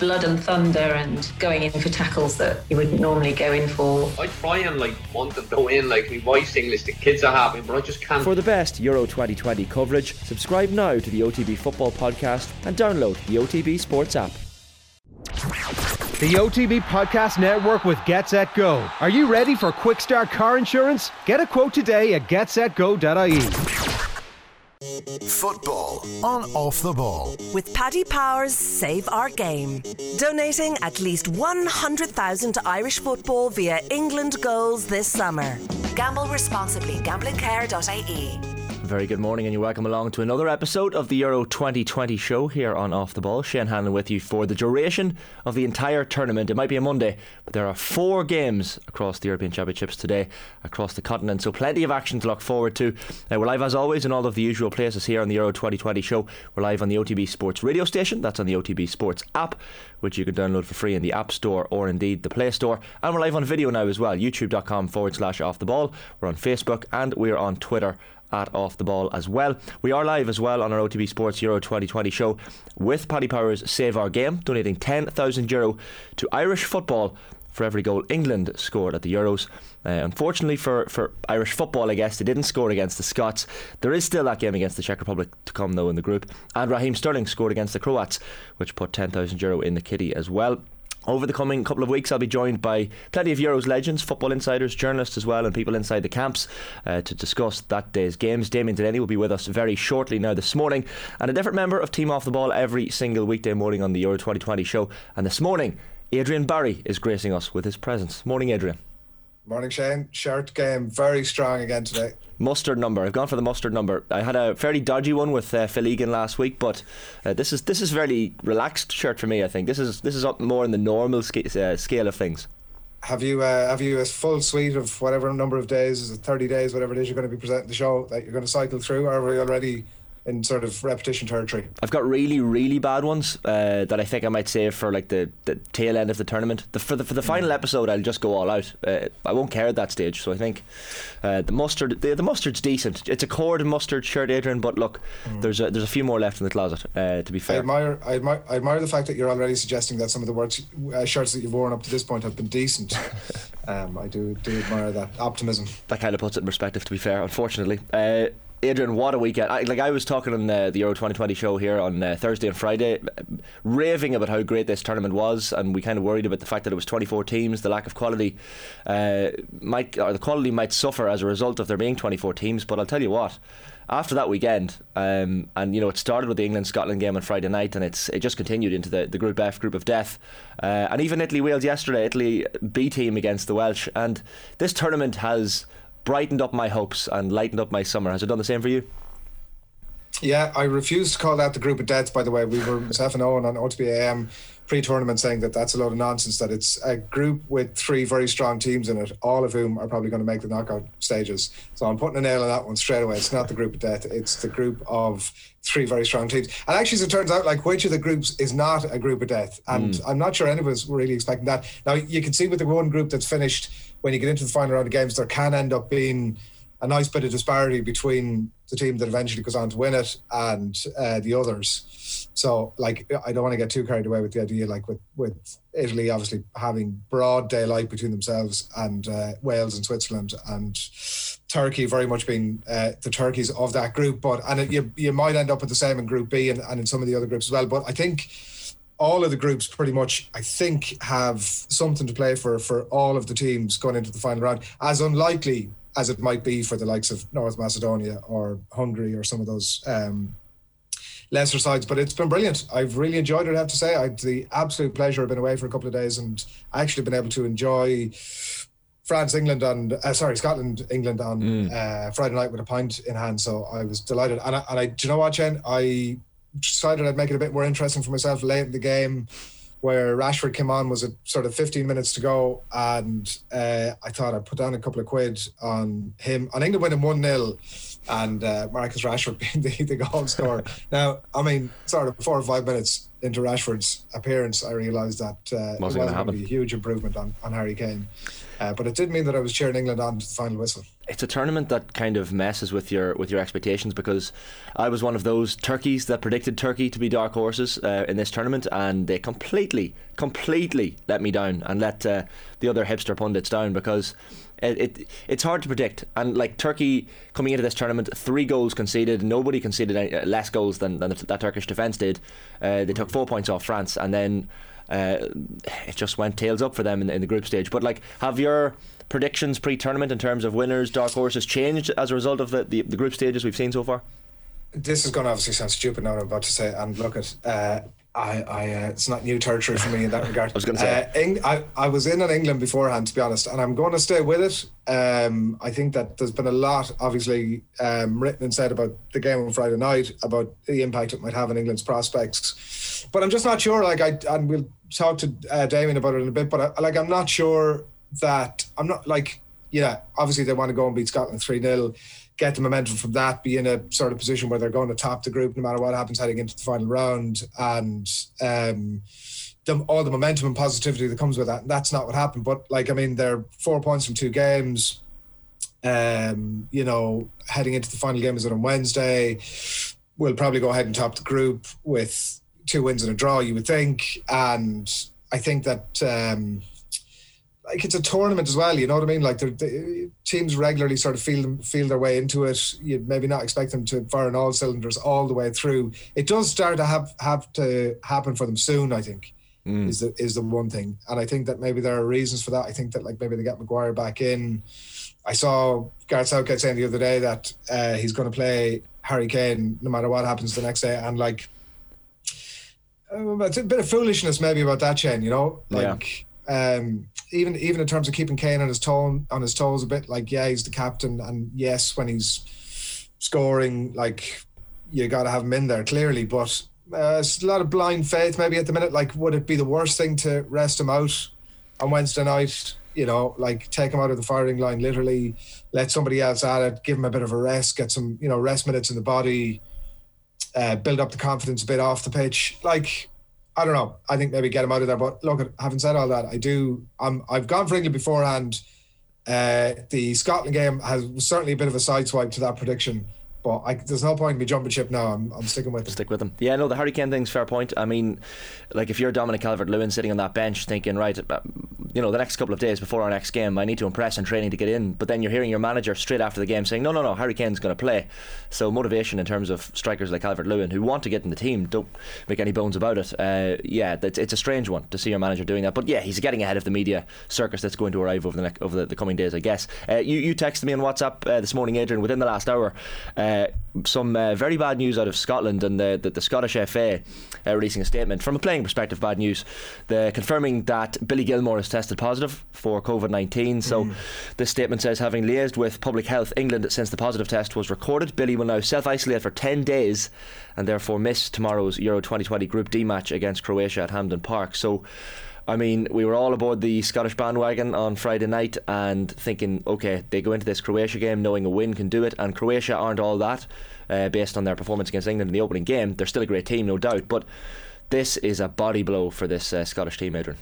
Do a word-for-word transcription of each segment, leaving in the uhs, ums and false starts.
blood and thunder and going in for tackles that you wouldn't normally go in for. I try and like want them to go in, like my wife's English, the kids are happy, but I just can't. For the best Euro twenty twenty coverage, subscribe now to the O T B Football Podcast and download the O T B Sports app. The O T B Podcast Network with Get Set Go. Are you ready for quick start car insurance? Get a quote today at get set go dot I E. Football on Off the Ball. With Paddy Power's Save Our Game. Donating at least one hundred thousand to Irish football via England goals this summer. Gamble responsibly. gambling care dot I E. Very good morning and you're welcome along to another episode of the Euro twenty twenty show here on Off the Ball. Shane Hanlon with you for the duration of the entire tournament. It might be a Monday, but there are four games across the European Championships today across the continent, so plenty of action to look forward to. Uh, we're live as always in all of the usual places here on the Euro twenty twenty show. We're live on the O T B Sports radio station, that's on the O T B Sports app, which you can download for free in the App Store or indeed the Play Store. And we're live on video now as well, youtube.com forward slash off the ball. We're on Facebook and we're on Twitter at Off the Ball as well. We are live as well on our O T B Sports Euro twenty twenty show with Paddy Power's Save Our Game, donating ten thousand euro to Irish football for every goal England scored at the Euros. Uh, unfortunately for, for Irish football, I guess, they didn't score against the Scots. There is still that game against the Czech Republic to come though in the group, and Raheem Sterling scored against the Croats, which put ten thousand euro in the kitty as well. Over the coming couple of weeks I'll be joined by plenty of Euros legends, football insiders, journalists as well, and people inside the camps uh, to discuss that day's games. Damien Delaney will be with us very shortly now this morning, and a different member of Team Off the Ball every single weekday morning on the Euro twenty twenty show. And this morning Adrian Barry is gracing us with his presence. Morning, Adrian. Morning, Shane. Shirt game very strong again today. Mustard number. I've gone for the mustard number. I had a fairly dodgy one with uh, Phil Egan last week, but uh, this is this is fairly relaxed shirt for me. I think this is this is up more in the normal sca- uh, scale of things. Have you uh, have you a full suite of whatever number of days? Is it thirty days? Whatever it is you're going to be presenting the show that you're going to cycle through, or are we already in sort of repetition territory? I've got really, really bad ones uh, that I think I might save for like the, the tail end of the tournament. The, for the for the final episode, I'll just go all out. Uh, I won't care at that stage. So I think uh, the mustard, the, the mustard's decent. It's a cord mustard shirt, Adrian. But look, mm. there's a, there's a few more left in the closet. Uh, to be fair, I admire, I admire, I admire the fact that you're already suggesting that some of the words, uh, shirts that you've worn up to this point have been decent. um, I do do admire that optimism. That kind of puts it in perspective. To be fair, unfortunately. Uh, Adrian, what a weekend. I, like I was talking on uh, the Euro twenty twenty show here on uh, Thursday and Friday, raving about how great this tournament was, and we kind of worried about the fact that it was twenty-four teams. The lack of quality uh, might, or the quality might suffer as a result of there being twenty-four teams. But I'll tell you what, after that weekend, um, and you know, it started with the England-Scotland game on Friday night, and it's it just continued into the, the Group F, Group of Death, uh, and even Italy-Wales yesterday, Italy B team against the Welsh. And this tournament has brightened up my hopes and lightened up my summer. Has it done the same for you? Yeah, I refuse to call that the Group of Death, by the way. We were, myself and Owen on O T B A M pre-tournament saying that that's a load of nonsense, that it's a group with three very strong teams in it, all of whom are probably going to make the knockout stages. So I'm putting a nail on that one straight away. It's not the Group of Death, it's the group of three very strong teams. And actually, as it turns out, like, which of the groups is not a Group of Death? And mm. I'm not sure any of us were really expecting that. Now, you can see with the one group that's finished, when you get into the final round of games, there can end up being a nice bit of disparity between the team that eventually goes on to win it and uh, the others. So, like, I don't want to get too carried away with the idea, like with, with Italy obviously having broad daylight between themselves and uh, Wales and Switzerland, and Turkey very much being uh, the Turkeys of that group. But and it, you you might end up with the same in Group B and, and in some of the other groups as well. But I think all of the groups pretty much, I think, have something to play for for all of the teams going into the final round, as unlikely as it might be for the likes of North Macedonia or Hungary or some of those um, lesser sides. But it's been brilliant. I've really enjoyed it, I have to say. I had the absolute pleasure of being away for a couple of days and actually been able to enjoy France, England, and uh, sorry, Scotland, England on mm. uh, Friday night with a pint in hand. So I was delighted. And I, and I do you know what, Chen? I decided I'd make it a bit more interesting for myself late in the game, where Rashford came on, was it sort of fifteen minutes to go, and uh, I thought I'd put down a couple of quid on him. On England winning one nil, and uh, Marcus Rashford being the, the goal scorer. Now, I mean, sort of four or five minutes into Rashford's appearance, I realised that uh, it wasn't going to be a huge improvement on, on Harry Kane. Uh, but it did mean that I was cheering England on to the final whistle. it's a tournament that kind of messes with your with your expectations, because I was one of those turkeys that predicted Turkey to be dark horses uh, in this tournament, and they completely, completely let me down and let uh, the other hipster pundits down, because it, it it's hard to predict. And like Turkey coming into this tournament, three goals conceded. Nobody conceded any, less goals than, than that Turkish defence did. Uh, they took four points off France, and then uh, it just went tails up for them in, in the group stage. But like, have your predictions pre-tournament in terms of winners, dark horses, changed as a result of the, the, the group stages we've seen so far? This is going to obviously sound stupid now what I'm about to say, and look at uh, I, I uh, it's not new territory for me in that regard. I was going to say uh, Eng- I, I was in on England beforehand, to be honest, and I'm going to stay with it. um, I think that there's been a lot obviously um, written and said about the game on Friday night, about the impact it might have on England's prospects, but I'm just not sure. Like I and we'll talk to uh, Damien about it in a bit, but I, like I'm not sure that I'm not like, yeah, obviously they want to go and beat Scotland three nil, get the momentum from that, be in a sort of position where they're going to top the group no matter what happens heading into the final round, and um, the, all the momentum and positivity that comes with that. And that's not what happened. But like, I mean, they're four points from two games. Um, you know, heading into the final game is on Wednesday. We'll probably go ahead and top the group with two wins and a draw, you would think. And I think that um, like it's a tournament as well, you know what I mean? Like the teams regularly sort of feel feel their way into it. You'd maybe not expect them to fire on all cylinders all the way through. It does start to have have to happen for them soon, I think, mm. is the is the one thing. And I think that maybe there are reasons for that. I think that like maybe they get Maguire back in. I saw Gareth Southgate saying the other day that uh, he's going to play Harry Kane no matter what happens the next day. And like, uh, it's a bit of foolishness maybe about that, Shane, you know? Like, yeah. Um, even even in terms of keeping Kane on his toe, on his toes a bit, like yeah, he's the captain, and yes, when he's scoring, like you got to have him in there clearly. But uh, it's a lot of blind faith maybe at the minute. Like, would it be the worst thing to rest him out on Wednesday night? You know, like take him out of the firing line, literally, let somebody else at it, give him a bit of a rest, get some you know rest minutes in the body, uh, build up the confidence a bit off the pitch, like. I don't know. I think maybe get him out of there. But look, having said all that, I do. I'm, I've gone for England beforehand. Uh, the Scotland game has was certainly a bit of a sideswipe to that prediction. But I, there's no point in me jumping ship now. I'm, I'm sticking with it. Stick with them. Yeah, no, the Harry Kane thing's fair point. I mean, like if you're Dominic Calvert-Lewin sitting on that bench thinking, right, you know, the next couple of days before our next game, I need to impress in training to get in. But then you're hearing your manager straight after the game saying, no, no, no, Harry Kane's going to play. So motivation in terms of strikers like Calvert-Lewin who want to get in the team, don't make any bones about it. Uh, yeah, it's, it's a strange one to see your manager doing that. But yeah, he's getting ahead of the media circus that's going to arrive over the next, over the, the coming days, I guess. Uh, you, you texted me on WhatsApp uh, this morning, Adrian, within the last hour, uh, some uh, very bad news out of Scotland, and the, the, the Scottish F A uh, releasing a statement from a playing perspective. Bad news, the confirming that Billy Gilmour has tested positive for COVID nineteen. So mm. this statement says, having liaised with Public Health England since the positive test was recorded, Billy will now self-isolate for ten days and therefore miss tomorrow's Euro twenty twenty Group D match against Croatia at Hampden Park. So I mean, we were all aboard the Scottish bandwagon on Friday night and thinking, okay, they go into this Croatia game knowing a win can do it, and Croatia aren't all that uh, based on their performance against England in the opening game. They're still a great team, no doubt, but this is a body blow for this uh, Scottish team, Adrian.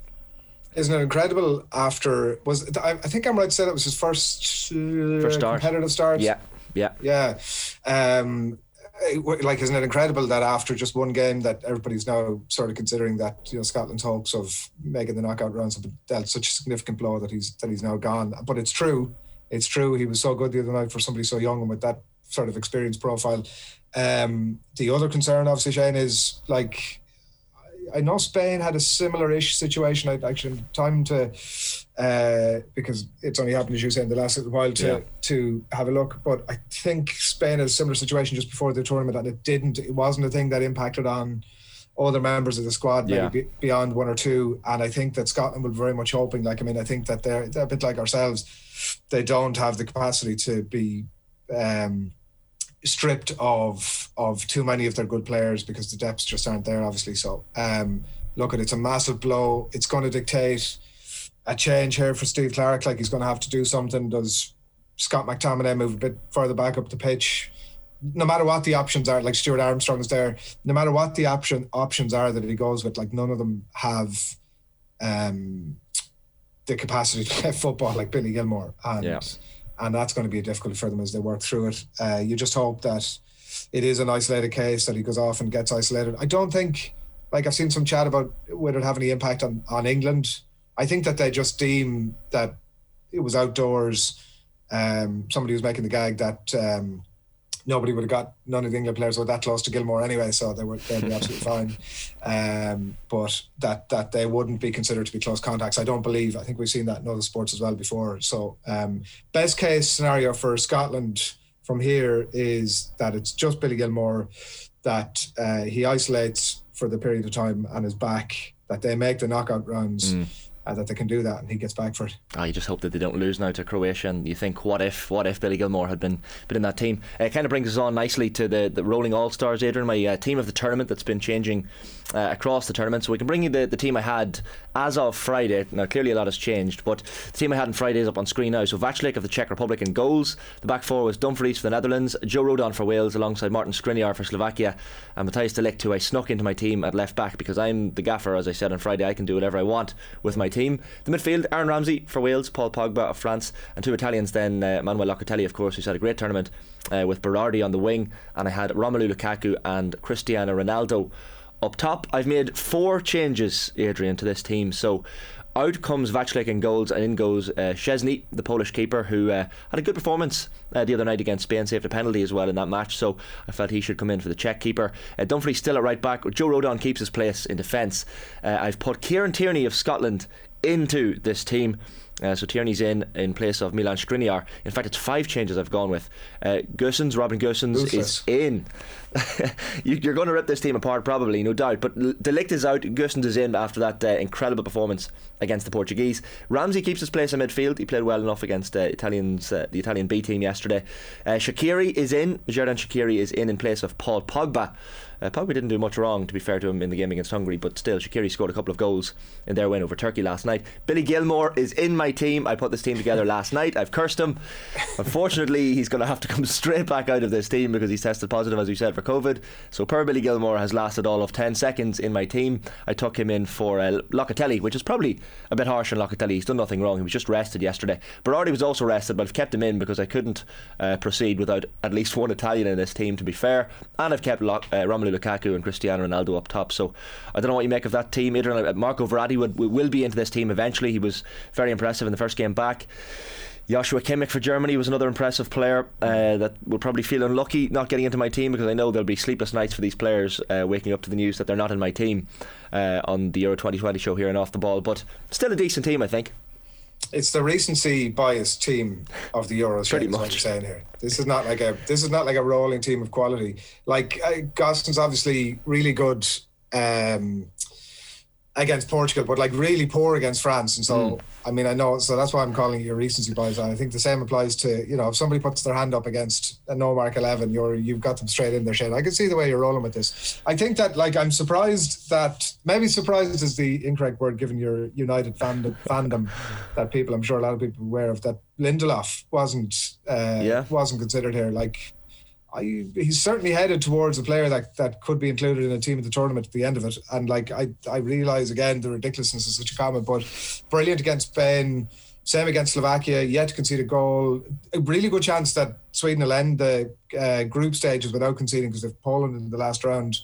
Isn't it incredible? After was I, I think I'm right to say that was his first, uh, first start. competitive start. Yeah, yeah, yeah. Um, like, isn't it incredible that after just one game that everybody's now sort of considering that, you know, Scotland's hopes of making the knockout rounds have dealt such a significant blow that he's that he's now gone. But it's true, it's true. He was so good the other night for somebody so young and with that sort of experience profile. Um, the other concern, obviously, Shane, is like, I know Spain had a similar-ish situation. I actually had time to, uh, because it's only happened, as you say, in the last little while, to yeah. to have a look. But I think Spain had a similar situation just before the tournament, and it didn't. It wasn't a thing that impacted on other members of the squad, maybe yeah. be, beyond one or two. And I think that Scotland will be very much hoping. Like, I mean, I think that they're, they're a bit like ourselves. They don't have the capacity to be Um, stripped of of too many of their good players because the depths just aren't there, obviously. So um look at it's a massive blow. It's going to dictate a change here for Steve Clarke. Like, he's going to have to do something. Does Scott McTominay move a bit further back up the pitch? No matter what the options are, like Stuart Armstrong is there, no matter what the option options are that he goes with, like, none of them have um the capacity to play football like Billy Gilmour. And yeah. and that's going to be difficult for them as they work through it. Uh, you just hope that it is an isolated case, that he goes off and gets isolated. I don't think, like I've seen some chat about would it have any impact on, on England. I think that they just deem that it was outdoors. Um, somebody was making the gag that um, nobody would have got, none of the England players were that close to Gilmore anyway, so they were, they'd be absolutely fine. Um, but that that they wouldn't be considered to be close contacts, I don't believe. I think we've seen that in other sports as well before. So um, best case scenario for Scotland from here is that it's just Billy Gilmore, that uh, he isolates for the period of time and is back, that they make the knockout rounds. Mm. Uh, that they can do that and he gets back for it. Oh, you just hope that they don't lose now to Croatia, and you think, what if what if Billy Gilmore had been been in that team? Uh, it kind of brings us on nicely to the, the rolling All-Stars, Adrian, my uh, team of the tournament that's been changing uh, across the tournament. So we can bring you the, the team I had as of Friday. Now clearly a lot has changed, but the team I had on Friday is up on screen now. So Vaclav of the Czech Republic in goals. The back four was Dumfries for the Netherlands, Joe Rodon for Wales alongside Martin Skriniar for Slovakia, and Matthijs de Ligt, who I snuck into my team at left back because I'm the gaffer, as I said on Friday. I can do whatever I want with my team. The midfield, Aaron Ramsey for Wales, Paul Pogba of France, and two Italians then, uh, Manuel Locatelli of course, who's had a great tournament, uh, with Berardi on the wing, and I had Romelu Lukaku and Cristiano Ronaldo up top. I've made four changes, Adrian, to this team. So out comes Vaclav in goals, and in goes uh, Szczesny, the Polish keeper, who uh, had a good performance uh, the other night against Spain, saved a penalty as well in that match, so I felt he should come in for the Czech keeper. uh, Dumfries still at right back. Joe Rodon keeps his place in defence. uh, I've put Kieran Tierney of Scotland into this team. Uh, so Tierney's in in place of Milan Skriniar. In fact, it's five changes I've gone with. uh, Goossens, Robin Goossens is in. you, You're going to rip this team apart probably, no doubt, but De Ligt is out, Goossens is in after that uh, incredible performance against the Portuguese. Ramsey keeps his place in midfield. He played well enough against uh, Italians, uh, the Italian B team yesterday. uh, Shaqiri is in. Xherdan Shaqiri is in in place of Paul Pogba. Uh, Pogba didn't do much wrong, to be fair to him, in the game against Hungary, but still, Shaqiri scored a couple of goals in their win over Turkey last night. Billy Gilmore is in my team. I put this team together last night. I've cursed him. Unfortunately, he's going to have to come straight back out of this team because he's tested positive, as we said, for COVID. So poor Billy Gilmore has lasted all of ten seconds in my team. I took him in for uh, Locatelli, which is probably a bit harsh on Locatelli. He's done nothing wrong. He was just rested yesterday. Berardi was also rested, but I've kept him in because I couldn't uh, proceed without at least one Italian in this team, to be fair. And I've kept Lo- uh, Romelu Lukaku and Cristiano Ronaldo up top. So I don't know what you make of that team. Adrian, Marco Verratti would, will be into this team eventually. He was very impressive in the first game back. Joshua Kimmich for Germany was another impressive player uh, that will probably feel unlucky not getting into my team, because I know there'll be sleepless nights for these players uh, waking up to the news that they're not in my team uh, on the Euro twenty twenty show here and Off the Ball. But still a decent team, I think. It's the recency bias team of the Euros. Pretty much. What you're saying here. This is not like a this is not like a rolling team of quality. Like uh, Gostin's obviously really good um, against Portugal, but like really poor against France. And so, mm. I mean, I know, so that's why I'm calling it your recency bias. And I think the same applies to, you know, if somebody puts their hand up against a no mark eleven, you're you've got them straight in their shade. I can see the way you're rolling with this. I think that, like, I'm surprised that maybe surprised is the incorrect word given your United fandom, fandom that people, I'm sure a lot of people are aware of, that Lindelof wasn't uh, yeah. wasn't considered here. Like, I, he's certainly headed towards a player that, that could be included in a team at the tournament at the end of it. And like I, I realise again the ridiculousness of such a comment, but brilliant against Spain, same against Slovakia, yet to concede a goal. A really good chance that Sweden will end the uh, group stages without conceding because they've Poland in the last round.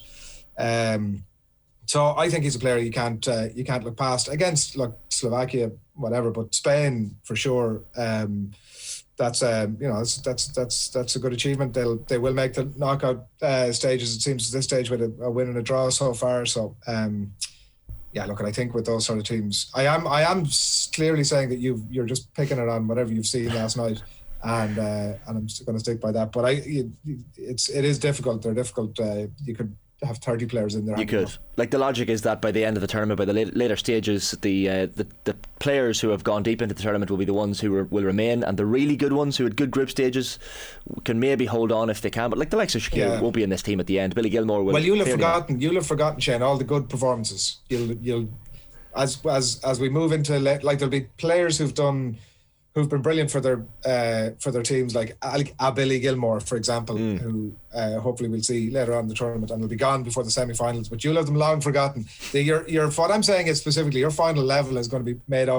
Um, so I think he's a player you can't uh, you can't look past against like Slovakia, whatever, but Spain for sure. Um, That's um, you know that's that's that's that's a good achievement. They'll they will make the knockout uh, stages. It seems at this stage with a, a win and a draw so far. So um, yeah, look, I think with those sort of teams, I am I am clearly saying that you you're just picking it on whatever you've seen last night, and uh, and I'm going to stick by that. But I you, it's it is difficult. They're difficult. Uh, you could have thirty players in there. You could. Like, the logic is that by the end of the tournament, by the later, later stages, the, uh, the the players who have gone deep into the tournament will be the ones who are, will remain, and the really good ones who had good group stages can maybe hold on if they can. But like the likes of Shaqiri yeah. won't be in this team at the end. Billy Gilmore will. Well, you'll have forgotten. You'll have forgotten, Shane, all the good performances. You'll you'll as as as we move into like there'll be players who've done. who've been brilliant for their uh, for their teams, like a Billy Gilmore, for example, mm. who uh, hopefully we'll see later on in the tournament and will be gone before the semi-finals. But you'll have them long forgotten. The, your, your, what I'm saying is specifically your final level is going to be made up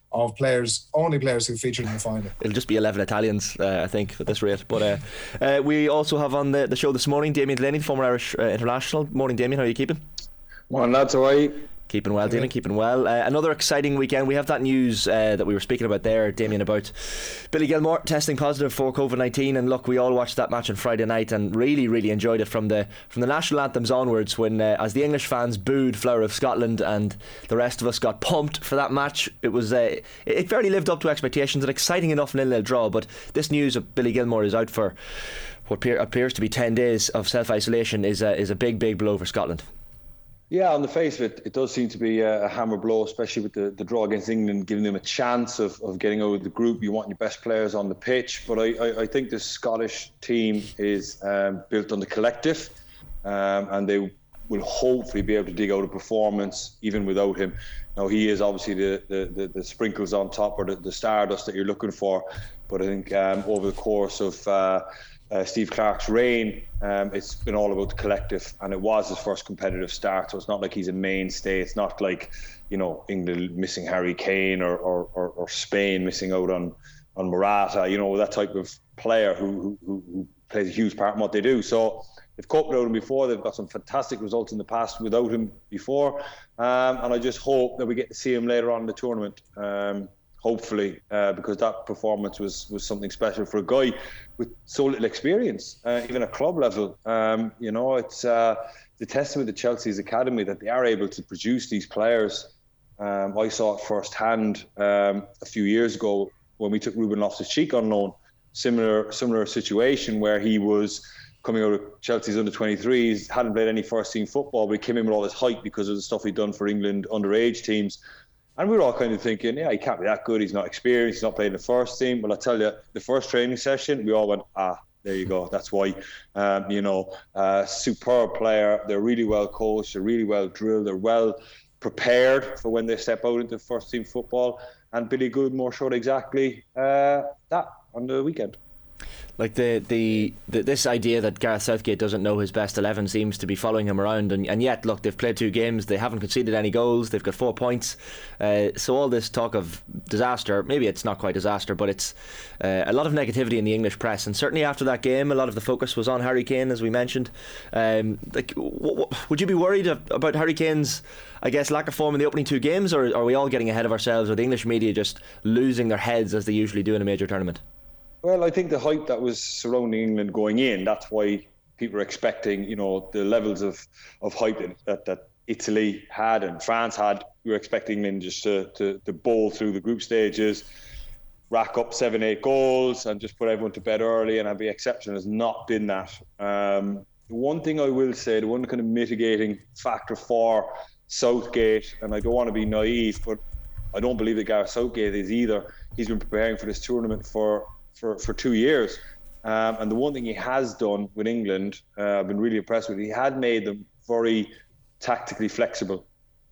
of players, only players who featured in the final. It'll just be eleven Italians, uh, I think, at this rate. But uh, uh, we also have on the, the show this morning Damien Delaney, former Irish uh, international. Morning, Damien. How are you keeping? Morning, lads. How are you? Keeping well, Damien, keeping well. Uh, another exciting weekend. We have that news uh, that we were speaking about there, Damien, about Billy Gilmour testing positive for COVID nineteen. And look, we all watched that match on Friday night and really, really enjoyed it from the from the national anthems onwards, when uh, as the English fans booed Flower of Scotland and the rest of us got pumped for that match. It was uh, it fairly lived up to expectations, an exciting enough nil-nil draw. But this news of Billy Gilmour is out for what appears to be ten days of self-isolation is a, is a big, big blow for Scotland. Yeah, on the face of it, it does seem to be a hammer blow, especially with the, the draw against England, giving them a chance of, of getting out of the group. You want your best players on the pitch. But I, I, I think the Scottish team is um, built on the collective, um, and they will hopefully be able to dig out a performance even without him. Now, he is obviously the, the, the, the sprinkles on top, or the, the stardust that you're looking for. But I think um, over the course of uh, uh, Steve Clarke's reign, um, it's been all about the collective, and it was his first competitive start. So it's not like he's a mainstay. It's not like, you know, England missing Harry Kane or or, or, or Spain missing out on on Morata. You know, that type of player who who, who plays a huge part in what they do. So they've coped without him before. They've got some fantastic results in the past without him before, um, and I just hope that we get to see him later on in the tournament. Um, hopefully, uh, because that performance was was something special for a guy with so little experience, uh, even at club level. Um, you know, it's uh, the testament to Chelsea's academy that they are able to produce these players. Um, I saw it firsthand um, a few years ago when we took Ruben Loftus-Cheek on loan. Similar similar situation where he was coming out of Chelsea's under twenty-threes, hadn't played any first team football, but he came in with all this hype because of the stuff he'd done for England underage teams. And we were all kind of thinking, yeah, he can't be that good. He's not experienced. He's not playing the first team. But I tell you, the first training session, we all went, ah, there you go. That's why. Um, you know, uh, superb player. They're really well coached. They're really well drilled. They're well prepared for when they step out into first team football. And Billy Gilmour showed exactly uh, that on the weekend. Like the, the the this idea that Gareth Southgate doesn't know his best eleven seems to be following him around, and, and yet look, they've played two games, they haven't conceded any goals, they've got four points. Uh, so all this talk of disaster, maybe it's not quite disaster, but it's uh, a lot of negativity in the English press, and certainly after that game, a lot of the focus was on Harry Kane, as we mentioned. Um, like, w- w- would you be worried about Harry Kane's, I guess, lack of form in the opening two games, or are we all getting ahead of ourselves, or the English media just losing their heads as they usually do in a major tournament? Well, I think the hype that was surrounding England going in, that's why people are expecting, you know, the levels of, of hype that, that Italy had and France had. We were expecting England just to, to, to bowl through the group stages, rack up seven, eight goals and just put everyone to bed early, and the exception has not been that. Um, the one thing I will say, the one kind of mitigating factor for Southgate, and I don't want to be naive, but I don't believe that Gareth Southgate is either. He's been preparing for this tournament for For, for two years. Um, and the one thing he has done with England, uh, I've been really impressed with, he had made them very tactically flexible.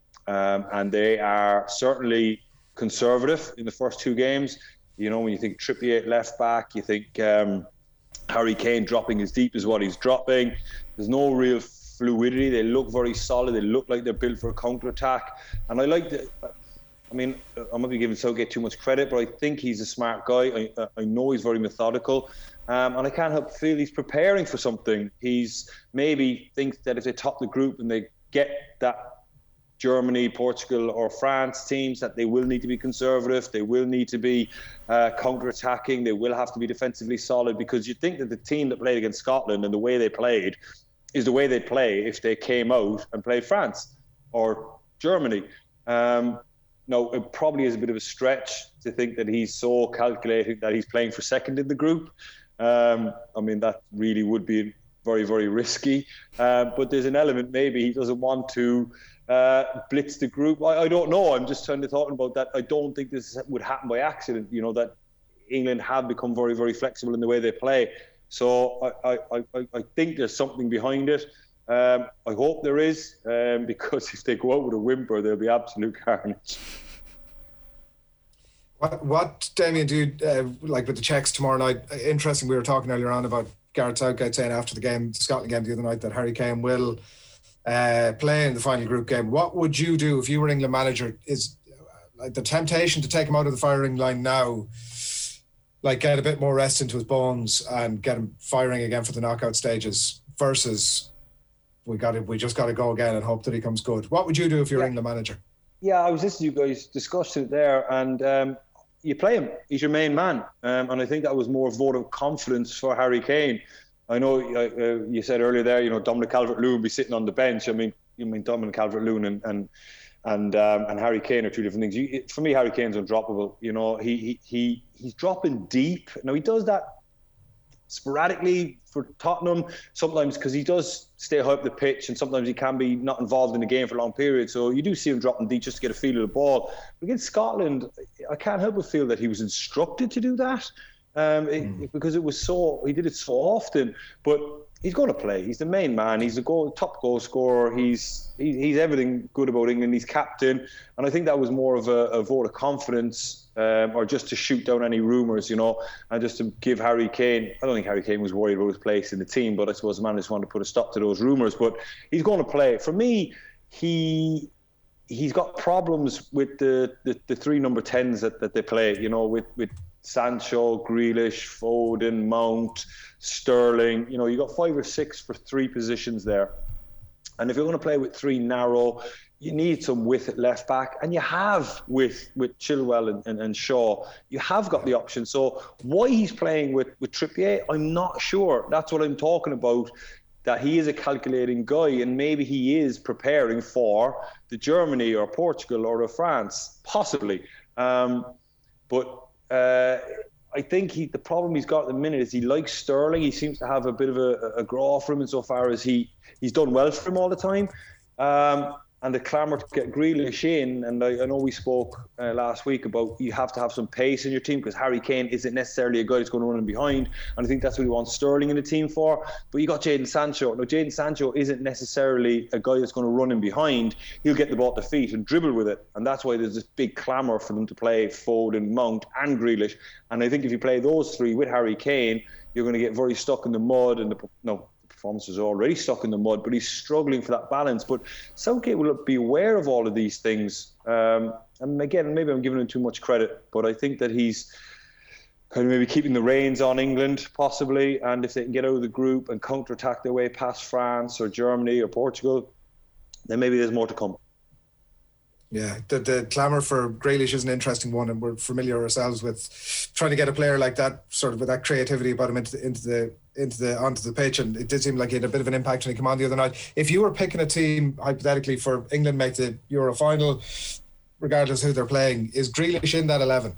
Um, and they are certainly conservative in the first two games. You know, when you think Trippier at left back, you think um, Harry Kane dropping as deep as what he's dropping. There's no real fluidity. They look very solid. They look like they're built for a counter-attack. And I like the... I mean, I might be giving Southgate too much credit, but I think he's a smart guy. I, I know he's very methodical, um, and I can't help feel he's preparing for something. He's maybe thinks that if they top the group and they get that Germany, Portugal or France teams, that they will need to be conservative, they will need to be uh, counter-attacking, they will have to be defensively solid, because you think that the team that played against Scotland and the way they played is the way they'd play if they came out and played France or Germany. Um, No, it probably is a bit of a stretch to think that he's so calculating that he's playing for second in the group. Um, I mean, that really would be very, very risky. Uh, but there's an element, maybe he doesn't want to uh, blitz the group. I, I don't know. I'm just trying to talk about that. I don't think this would happen by accident, you know, that England have become very, very flexible in the way they play. So I, I, I, I think there's something behind it. Um, I hope there is, um, because if they go out with a whimper, there'll be absolute carnage. What, what Damien, do you, uh, like with the Czechs tomorrow night? Interesting, we were talking earlier on about Gareth Southgate saying after the game, the Scotland game the other night, that Harry Kane will uh, play in the final group game. What would you do if you were England manager? Is like the temptation to take him out of the firing line now, like get a bit more rest into his bones and get him firing again for the knockout stages, versus we got to, we just got to go again and hope that he comes good. What would you do if you're yeah. England manager? Yeah, I was listening to you guys discuss it there, and um, you play him. He's your main man, um, and I think that was more a vote of confidence for Harry Kane. I know uh, you said earlier there, you know, Dominic Calvert-Lewin be sitting on the bench. I mean, you mean Dominic Calvert-Lewin and and and, um, and Harry Kane are two different things. You, for me, Harry Kane's undroppable. You know, he he he he's dropping deep. Now he does that sporadically for Tottenham sometimes, because he does stay high up the pitch, and sometimes he can be not involved in the game for long periods. So you do see him dropping deep just to get a feel of the ball. But against Scotland, I can't help but feel that he was instructed to do that. Um, it, mm. because it was so, he did it so often, but he's going to play. He's the main man. He's the goal, top goal scorer. He's he, he's everything good about England. He's captain, and I think that was more of a, a vote of confidence, um, or just to shoot down any rumours, you know, and just to give Harry Kane. I don't think Harry Kane was worried about his place in the team, but I suppose the man just wanted to put a stop to those rumours. But he's going to play. For me, he. He's got problems with the, the, the three number tens that, that they play, you know, with, with Sancho, Grealish, Foden, Mount, Sterling. You know, you got five or six for three positions there. And if you're going to play with three narrow, you need some width at left back. And you have with with Chilwell and, and, and Shaw, you have got the option. So why he's playing with, with Trippier, I'm not sure. That's what I'm talking about. That he is a calculating guy, and maybe he is preparing for the Germany or Portugal or the France, possibly. Um, but uh, I think he, the problem he's got at the minute is he likes Sterling. He seems to have a bit of a, a graw for him insofar as he, he's done well for him all the time. Um, and the clamour to get Grealish in, and I, I know we spoke uh, last week about you have to have some pace in your team, because Harry Kane isn't necessarily a guy that's going to run in behind, and I think that's what he wants Sterling in the team for. But you got Jadon Sancho. Now, Jadon Sancho isn't necessarily a guy that's going to run in behind. He'll get the ball at the feet and dribble with it, and that's why there's this big clamour for them to play Foden, Mount and Grealish. And I think if you play those three with Harry Kane, you're going to get very stuck in the mud, and the no. performances are already stuck in the mud, but he's struggling for that balance. But Southgate will be aware of all of these things. Um, and again, maybe I'm giving him too much credit, but I think that he's kind of maybe keeping the reins on England, possibly. And if they can get out of the group and counter-attack their way past France or Germany or Portugal, then maybe there's more to come. Yeah, the, the clamour for Grealish is an interesting one, and we're familiar ourselves with trying to get a player like that, sort of with that creativity about him into the, into the into the onto the pitch. And it did seem like he had a bit of an impact when he came on the other night. If you were picking a team hypothetically for England make the Euro final, regardless who they're playing, is Grealish in that eleven?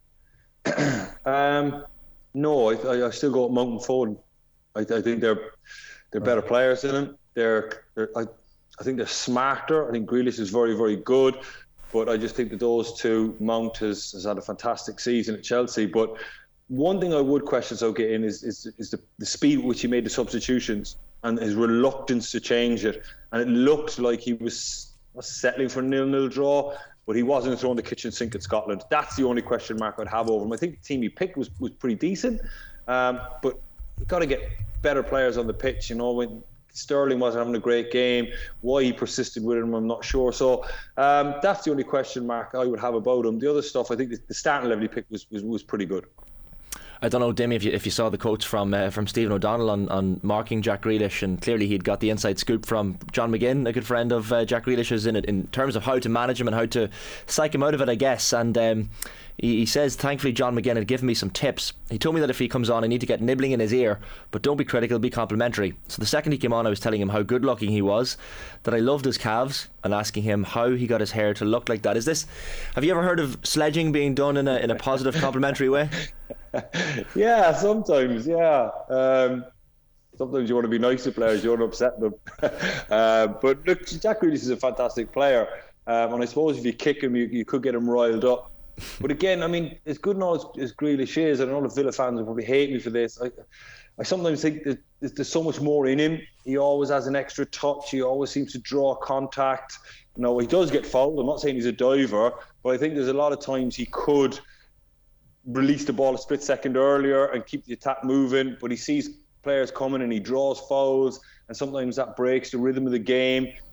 um, no, I, I still go with Mount and Foden. I, I think they're they're better players than him. They're, they're I, I think they're smarter. I think Grealish is very, very good. But I just think that those two, Mount has, has had a fantastic season at Chelsea. But one thing I would question Southgate in is, is, is the, the speed with which he made the substitutions and his reluctance to change it. And it looked like he was settling for a nil-nil draw, but he wasn't throwing the kitchen sink at Scotland. That's the only question mark I'd have over him. I think the team he picked was, was pretty decent. Um, but you've got to get better players on the pitch, you know, when Sterling wasn't having a great game. Why he persisted with him, I'm not sure. So um, that's the only question mark I would have about him. The other stuff, I think the, the starting level he picked was, was, was pretty good. I don't know, Demi, if you if you saw the quotes from uh, from Stephen O'Donnell on, on marking Jack Grealish, and clearly he'd got the inside scoop from John McGinn, a good friend of uh, Jack Grealish's, in it in terms of how to manage him and how to psych him out of it, I guess. And um, he, he says, thankfully John McGinn had given me some tips. He told me that if he comes on I need to get nibbling in his ear, but don't be critical, be complimentary. So the second he came on I was telling him how good looking he was, that I loved his calves, and asking him how he got his hair to look like that. Is this, have you ever heard of sledging being done in a in a positive complimentary way? Yeah, sometimes, yeah. Um, sometimes you want to be nice to players, you want to upset them. uh, but look, Jack Grealish is a fantastic player, um, and I suppose if you kick him, you, you could get him riled up. But again, I mean, as good and all as, as Grealish is, and all the Villa fans will probably hate me for this, I, I sometimes think that there's, there's so much more in him. He always has an extra touch. He always seems to draw contact. You know, he does get fouled. I'm not saying he's a diver, but I think there's a lot of times he could release the ball a split second earlier and keep the attack moving, but he sees players coming and he draws fouls, and sometimes that breaks the rhythm of the game.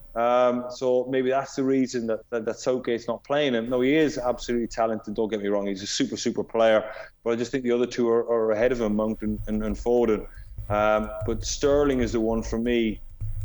Um, so maybe that's the reason that, that, that Southgate's not playing him. No, he is absolutely talented, don't get me wrong. He's a super, super player. But I just think the other two are, are ahead of him, Mount and, and, and Foden. Um, but Sterling is the one for me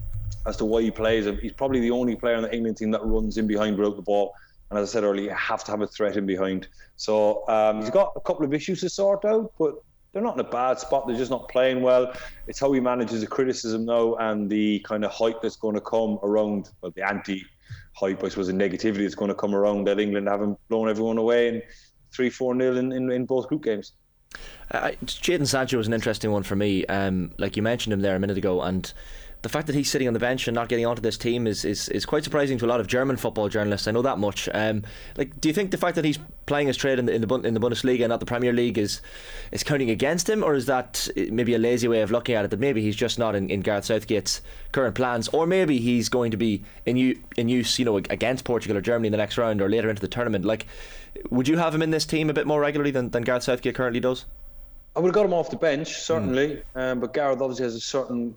as to why he plays him. He's probably the only player on the England team that runs in behind without the ball. And as I said earlier, you have to have a threat in behind. So um, he's got a couple of issues to sort out, but they're not in a bad spot. They're just not playing well. It's how he manages the criticism now and the kind of hype that's going to come around, well, the anti-hype, I suppose, the negativity that's going to come around that England haven't blown everyone away in three four nil in, in, in both group games. Uh, Jadon Sancho was an interesting one for me. Um, like you mentioned him there a minute ago, and the fact that he's sitting on the bench and not getting onto this team is, is, is quite surprising to a lot of German football journalists. I know that much. Um, like, do you think the fact that he's playing his trade in the in the, in the Bundesliga and not the Premier League is is counting against him, or is that maybe a lazy way of looking at it? That maybe he's just not in, in Gareth Southgate's current plans, or maybe he's going to be in, u- in use, you know, against Portugal or Germany in the next round or later into the tournament. Like, would you have him in this team a bit more regularly than, than Gareth Southgate currently does? I would have got him off the bench, certainly, mm. um, but Gareth obviously has a certain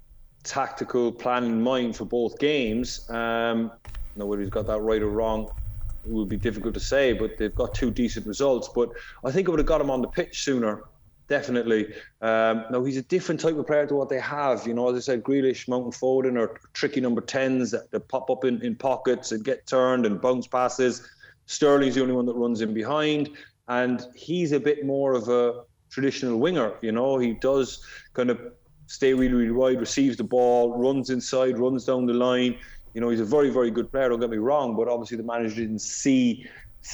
tactical plan in mind for both games. Um, now whether he's got that right or wrong, it would be difficult to say, but they've got two decent results. But I think I would have got him on the pitch sooner, definitely. Um, now he's a different type of player to what they have. You know, as I said, Grealish, Mount and Foden are tricky number tens that, that pop up in, in pockets and get turned and bounce passes. Sterling's the only one that runs in behind, and he's a bit more of a traditional winger. You know, he does kind of stay really, really wide, receives the ball, runs inside, runs down the line. You know, he's a very, very good player, don't get me wrong, but obviously the manager didn't see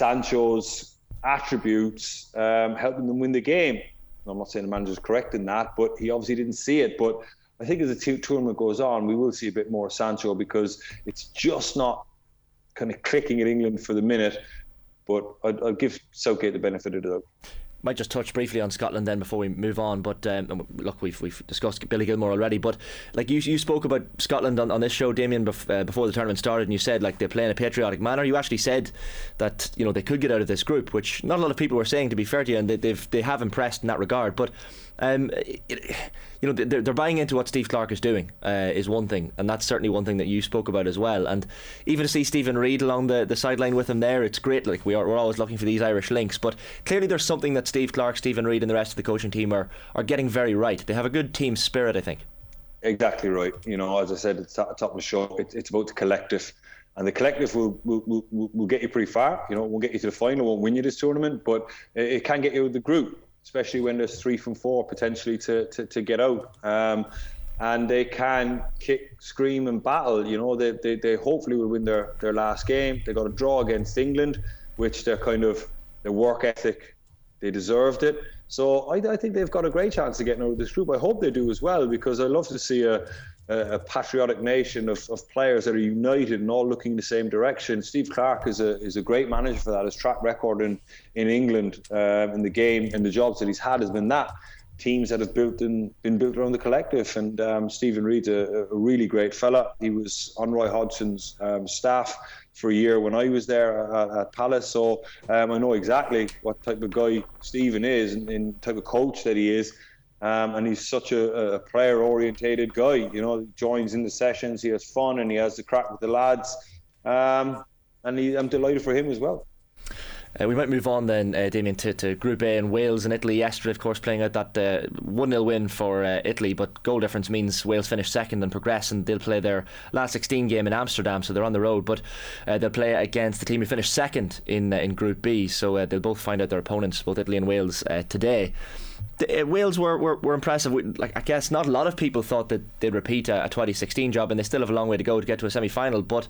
Sancho's attributes um, helping them win the game. I'm not saying the manager's correct in that, but he obviously didn't see it. But I think as the t- tournament goes on, we will see a bit more Sancho, because it's just not kind of clicking at England for the minute. But I'd, I'd give Southgate the benefit of the doubt. Might just touch briefly on Scotland then before we move on, but um, look, we've we've discussed Billy Gilmour already, but like you you spoke about Scotland on, on this show, Damien, bef- uh, before the tournament started, and you said like they play in a patriotic manner. You actually said that, you know, they could get out of this group, which not a lot of people were saying, to be fair to you, and they, they've they have impressed in that regard. But um, it, you know, they're, they're buying into what Steve Clarke is doing uh, is one thing, and that's certainly one thing that you spoke about as well. And even to see Stephen Reid along the, the sideline with him there, it's great. Like we are, we're always looking for these Irish links, but clearly there's something that Steve Clarke, Stephen Reid and the rest of the coaching team are, are getting very right. They have a good team spirit, I think. Exactly right. You know, as I said at the top of the show, it, it's about the collective. And the collective will, will will will get you pretty far. You know, it won't get you to the final, won't win you this tournament, but it, it can get you out of the group, especially when there's three from four potentially to to, to get out. Um, and they can kick, scream and battle. You know, they, they, they hopefully will win their, their last game. They got a draw against England, which they're kind of, their work ethic, they deserved it. So I, I think they've got a great chance of getting out of this group. I hope they do as well, because I love to see a a patriotic nation of, of players that are united and all looking in the same direction. Steve Clarke is a is a great manager for that. His track record in in England, um, in the game, and the jobs that he's had has been that. Teams that have built in, been built around the collective. And um, Stephen Reid's a, a really great fella. He was on Roy Hodgson's um, staff for a year when I was there at, at Palace. So um, I know exactly what type of guy Stephen is and, and type of coach that he is. Um, and he's such a, a player-orientated guy. You know, he joins in the sessions, he has fun, and he has the crack with the lads. Um, and he, I'm delighted for him as well. Uh, we might move on then, uh, Damien, to, to Group A, and Wales and Italy yesterday, of course, playing out that uh, one nil win for uh, Italy, but goal difference means Wales finish second and progress, and they'll play their last sixteen game in Amsterdam, so they're on the road, but uh, they'll play against the team who finished second in uh, in Group B, so uh, they'll both find out their opponents, both Italy and Wales, uh, today. The, uh, Wales were, were, were impressive. We, like I guess not a lot of people thought that they'd repeat a, a twenty sixteen job, and they still have a long way to go to get to a semi-final, but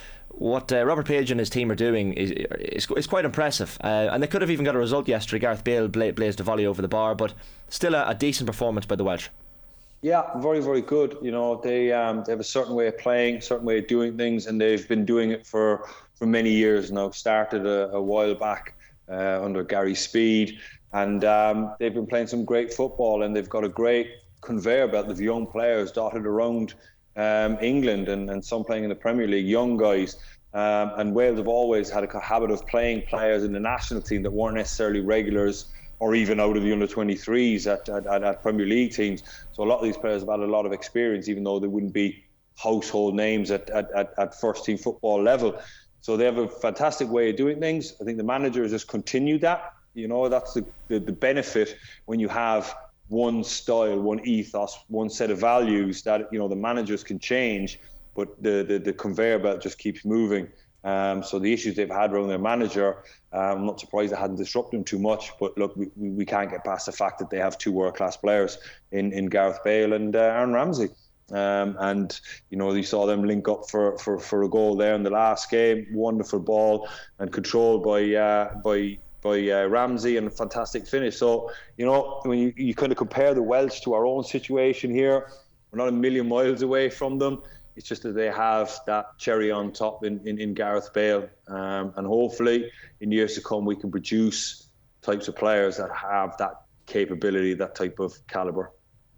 what uh, Robert Page and his team are doing is is, is quite impressive, uh, and they could have even got a result yesterday. Gareth Bale bla- blazed a volley over the bar, but still a, a decent performance by the Welsh. Yeah, very, very good. You know, they um, they have a certain way of playing, a certain way of doing things, and they've been doing it for, for many years now. Started a, a while back uh, under Gary Speed, and um, they've been playing some great football, and they've got a great conveyor belt of young players dotted around Um, England and, and some playing in the Premier League, young guys. Um, and Wales have always had a habit of playing players in the national team that weren't necessarily regulars or even out of the under twenty-threes at, at, at Premier League teams. So a lot of these players have had a lot of experience, even though they wouldn't be household names at, at, at, at first team football level. So they have a fantastic way of doing things. I think the manager has just continued that. You know, that's the, the, the benefit when you have one style, one ethos, one set of values that, you know, the managers can change, but the, the, the conveyor belt just keeps moving. Um, so the issues they've had around their manager, um, I'm not surprised it hadn't disrupted them too much. But look, we, we can't get past the fact that they have two world-class players in, in Gareth Bale and uh, Aaron Ramsey. Um, and, you know, you saw them link up for, for, for a goal there in the last game. Wonderful ball and controlled by uh, by by uh, Ramsey, and a fantastic finish. So, you know, when you, you kind of compare the Welsh to our own situation here, we're not a million miles away from them. It's just that they have that cherry on top in, in, in Gareth Bale. Um, and hopefully in years to come, we can produce types of players that have that capability, that type of calibre.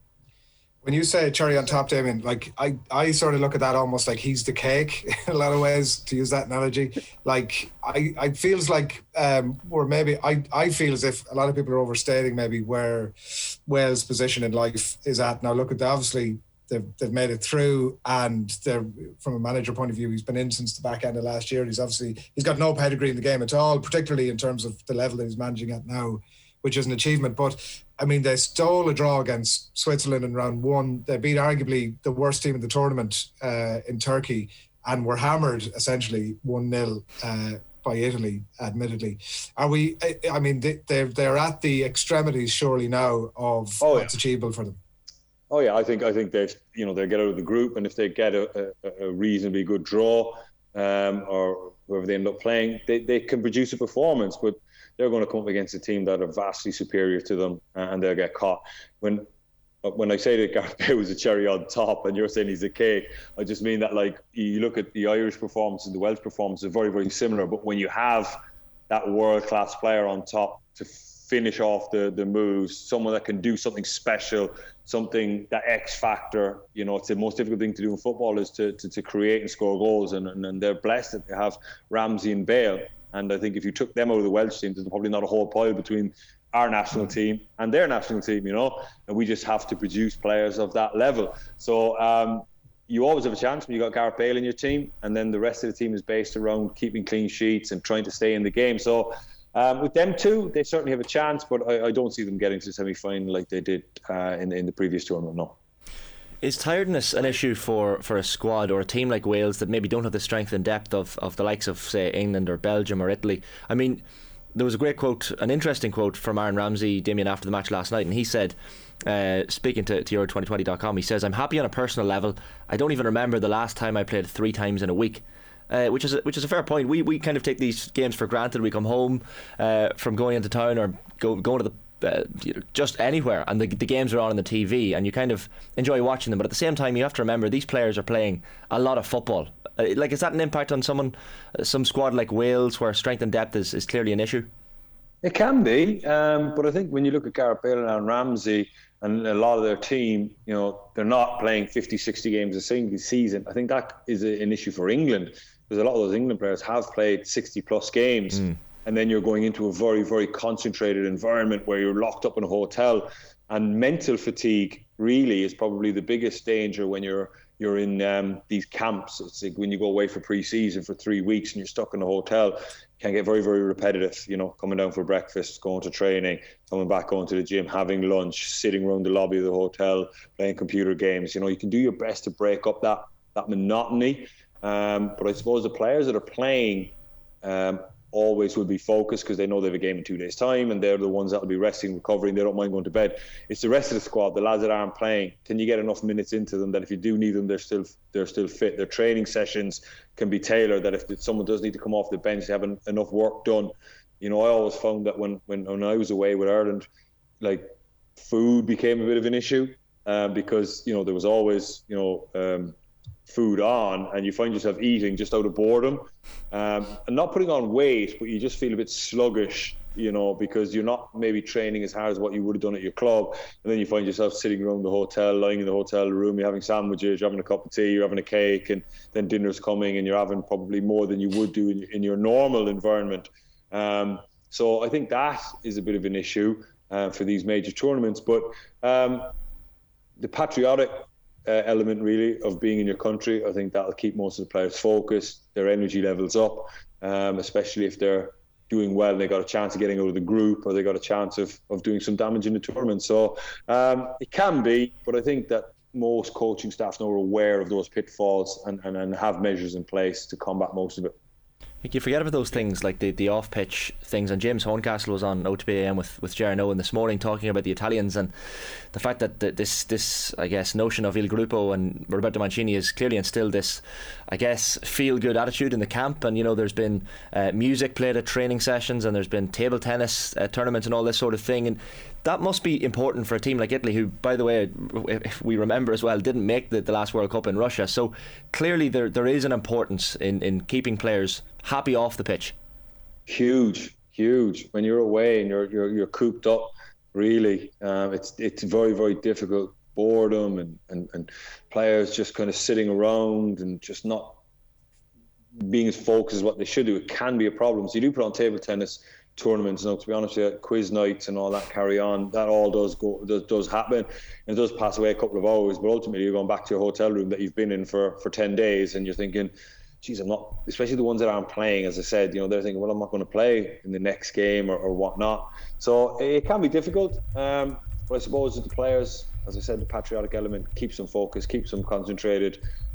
When you say cherry on top, Damien, like I, I sort of look at that almost like he's the cake in a lot of ways, to use that analogy. Like I, I feels like um, or maybe I, I feel as if a lot of people are overstating maybe where Wales' position in life is at. Now look at the, obviously they've they've made it through, and they're, from a manager point of view, he's been in since the back end of last year. He's obviously he's got no pedigree in the game at all, particularly in terms of the level that he's managing at now, which is an achievement. But I mean, they stole a draw against Switzerland in round one. They beat arguably the worst team in the tournament uh, in Turkey, and were hammered essentially one nil uh, by Italy, admittedly. Are we, I, I mean, they, they're, they're at the extremities surely now of oh, what's yeah. achievable for them. Oh yeah, I think I think they you know they get out of the group, and if they get a, a, a reasonably good draw, um, or whoever they end up playing, they, they can produce a performance. But they're going to come up against a team that are vastly superior to them, and they'll get caught. When when I say that Gareth Bale was a cherry on top, and you're saying he's a cake, I just mean that, like, you look at the Irish performance and the Welsh performance are very very similar. But when you have that world class player on top to finish off the the moves, someone that can do something special, something, that X factor, you know, it's the most difficult thing to do in football is to to, to create and score goals, and, and and they're blessed that they have Ramsey and Bale. And I think if you took them out of the Welsh team, there's probably not a whole pile between our national team and their national team, you know, and we just have to produce players of that level. So um, you always have a chance when you got Gareth Bale in your team, and then the rest of the team is based around keeping clean sheets and trying to stay in the game. So Um, with them two, they certainly have a chance, but I, I don't see them getting to the semi-final like they did uh, in, in the previous tournament, no. Is tiredness an issue for, for a squad or a team like Wales that maybe don't have the strength and depth of, of the likes of, say, England or Belgium or Italy? I mean, there was a great quote, an interesting quote from Aaron Ramsey, Damien, after the match last night, and he said, uh, speaking to, to Euro twenty twenty dot com, he says, "I'm happy on a personal level. I don't even remember the last time I played three times in a week." Uh, which is a, which is a fair point. We we kind of take these games for granted. We come home uh, from going into town or go going to the uh, you know, just anywhere, and the the games are on on the T V, and you kind of enjoy watching them. But at the same time, you have to remember these players are playing a lot of football. Uh, like, is that an impact on someone, uh, some squad like Wales, where strength and depth is, is clearly an issue? It can be, um, but I think when you look at Gareth Bale and Aaron Ramsey and a lot of their team, you know, they're not playing fifty, sixty games a single season. I think that is a, an issue for England. Because a lot of those England players have played sixty plus games, mm. and then you're going into a very, very concentrated environment where you're locked up in a hotel, and mental fatigue really is probably the biggest danger when you're you're in um, these camps. It's like when you go away for pre-season for three weeks and you're stuck in a hotel, it can get very, very repetitive. You know, coming down for breakfast, going to training, coming back, going to the gym, having lunch, sitting around the lobby of the hotel, playing computer games. You know, you can do your best to break up that that monotony. Um, but I suppose the players that are playing um, always will be focused because they know they have a game in two days' time, and they're the ones that will be resting, recovering. They don't mind going to bed. It's the rest of the squad, the lads that aren't playing. Can you get enough minutes into them that if you do need them, they're still they're still fit? Their training sessions can be tailored that if someone does need to come off the bench, they have an, enough work done. You know, I always found that when, when, when I was away with Ireland, like, food became a bit of an issue um, because, you know, there was always, you know, um, food on, and you find yourself eating just out of boredom, um, and not putting on weight, but you just feel a bit sluggish, you know, because you're not maybe training as hard as what you would have done at your club, and then you find yourself sitting around the hotel, lying in the hotel room, you're having sandwiches, you're having a cup of tea, you're having a cake, and then dinner's coming, and you're having probably more than you would do in, in your normal environment. Um, so I think that is a bit of an issue uh, for these major tournaments, but um, the patriotic uh, element really of being in your country. I think that'll keep most of the players focused, their energy levels up, um, especially if they're doing well and they got a chance of getting out of the group, or they got a chance of, of doing some damage in the tournament. So um, it can be, but I think that most coaching staff now are aware of those pitfalls and, and, and have measures in place to combat most of it. You forget about those things like the, the off-pitch things, and James Horncastle was on O T B A M with, with Gerard Owen this morning talking about the Italians and the fact that the, this, this I guess, notion of Il Gruppo and Roberto Mancini has clearly instilled this, I guess, feel-good attitude in the camp. And, you know, there's been uh, music played at training sessions, and there's been table tennis uh, tournaments and all this sort of thing. And that must be important for a team like Italy, who, by the way, if we remember as well, didn't make the, the last World Cup in Russia. So clearly there there is an importance in, in keeping players happy off the pitch. Huge, huge. When you're away and you're you're, you're cooped up, really, um, it's it's very, very difficult. Boredom and, and, and players just kind of sitting around and just not being as focused as what they should do. It can be a problem. So you do put on table tennis tournaments, and to be honest with you, quiz nights and all that carry on, that all does go does, does happen, and it does pass away a couple of hours, but ultimately you're going back to your hotel room that you've been in for for ten days, and you're thinking, geez, I'm not, especially the ones that aren't playing, as I said, you know, they're thinking, well, I'm not going to play in the next game or, or whatnot. So it can be difficult, um, but I suppose that the players, as I said, the patriotic element keeps them focused, keeps them concentrated,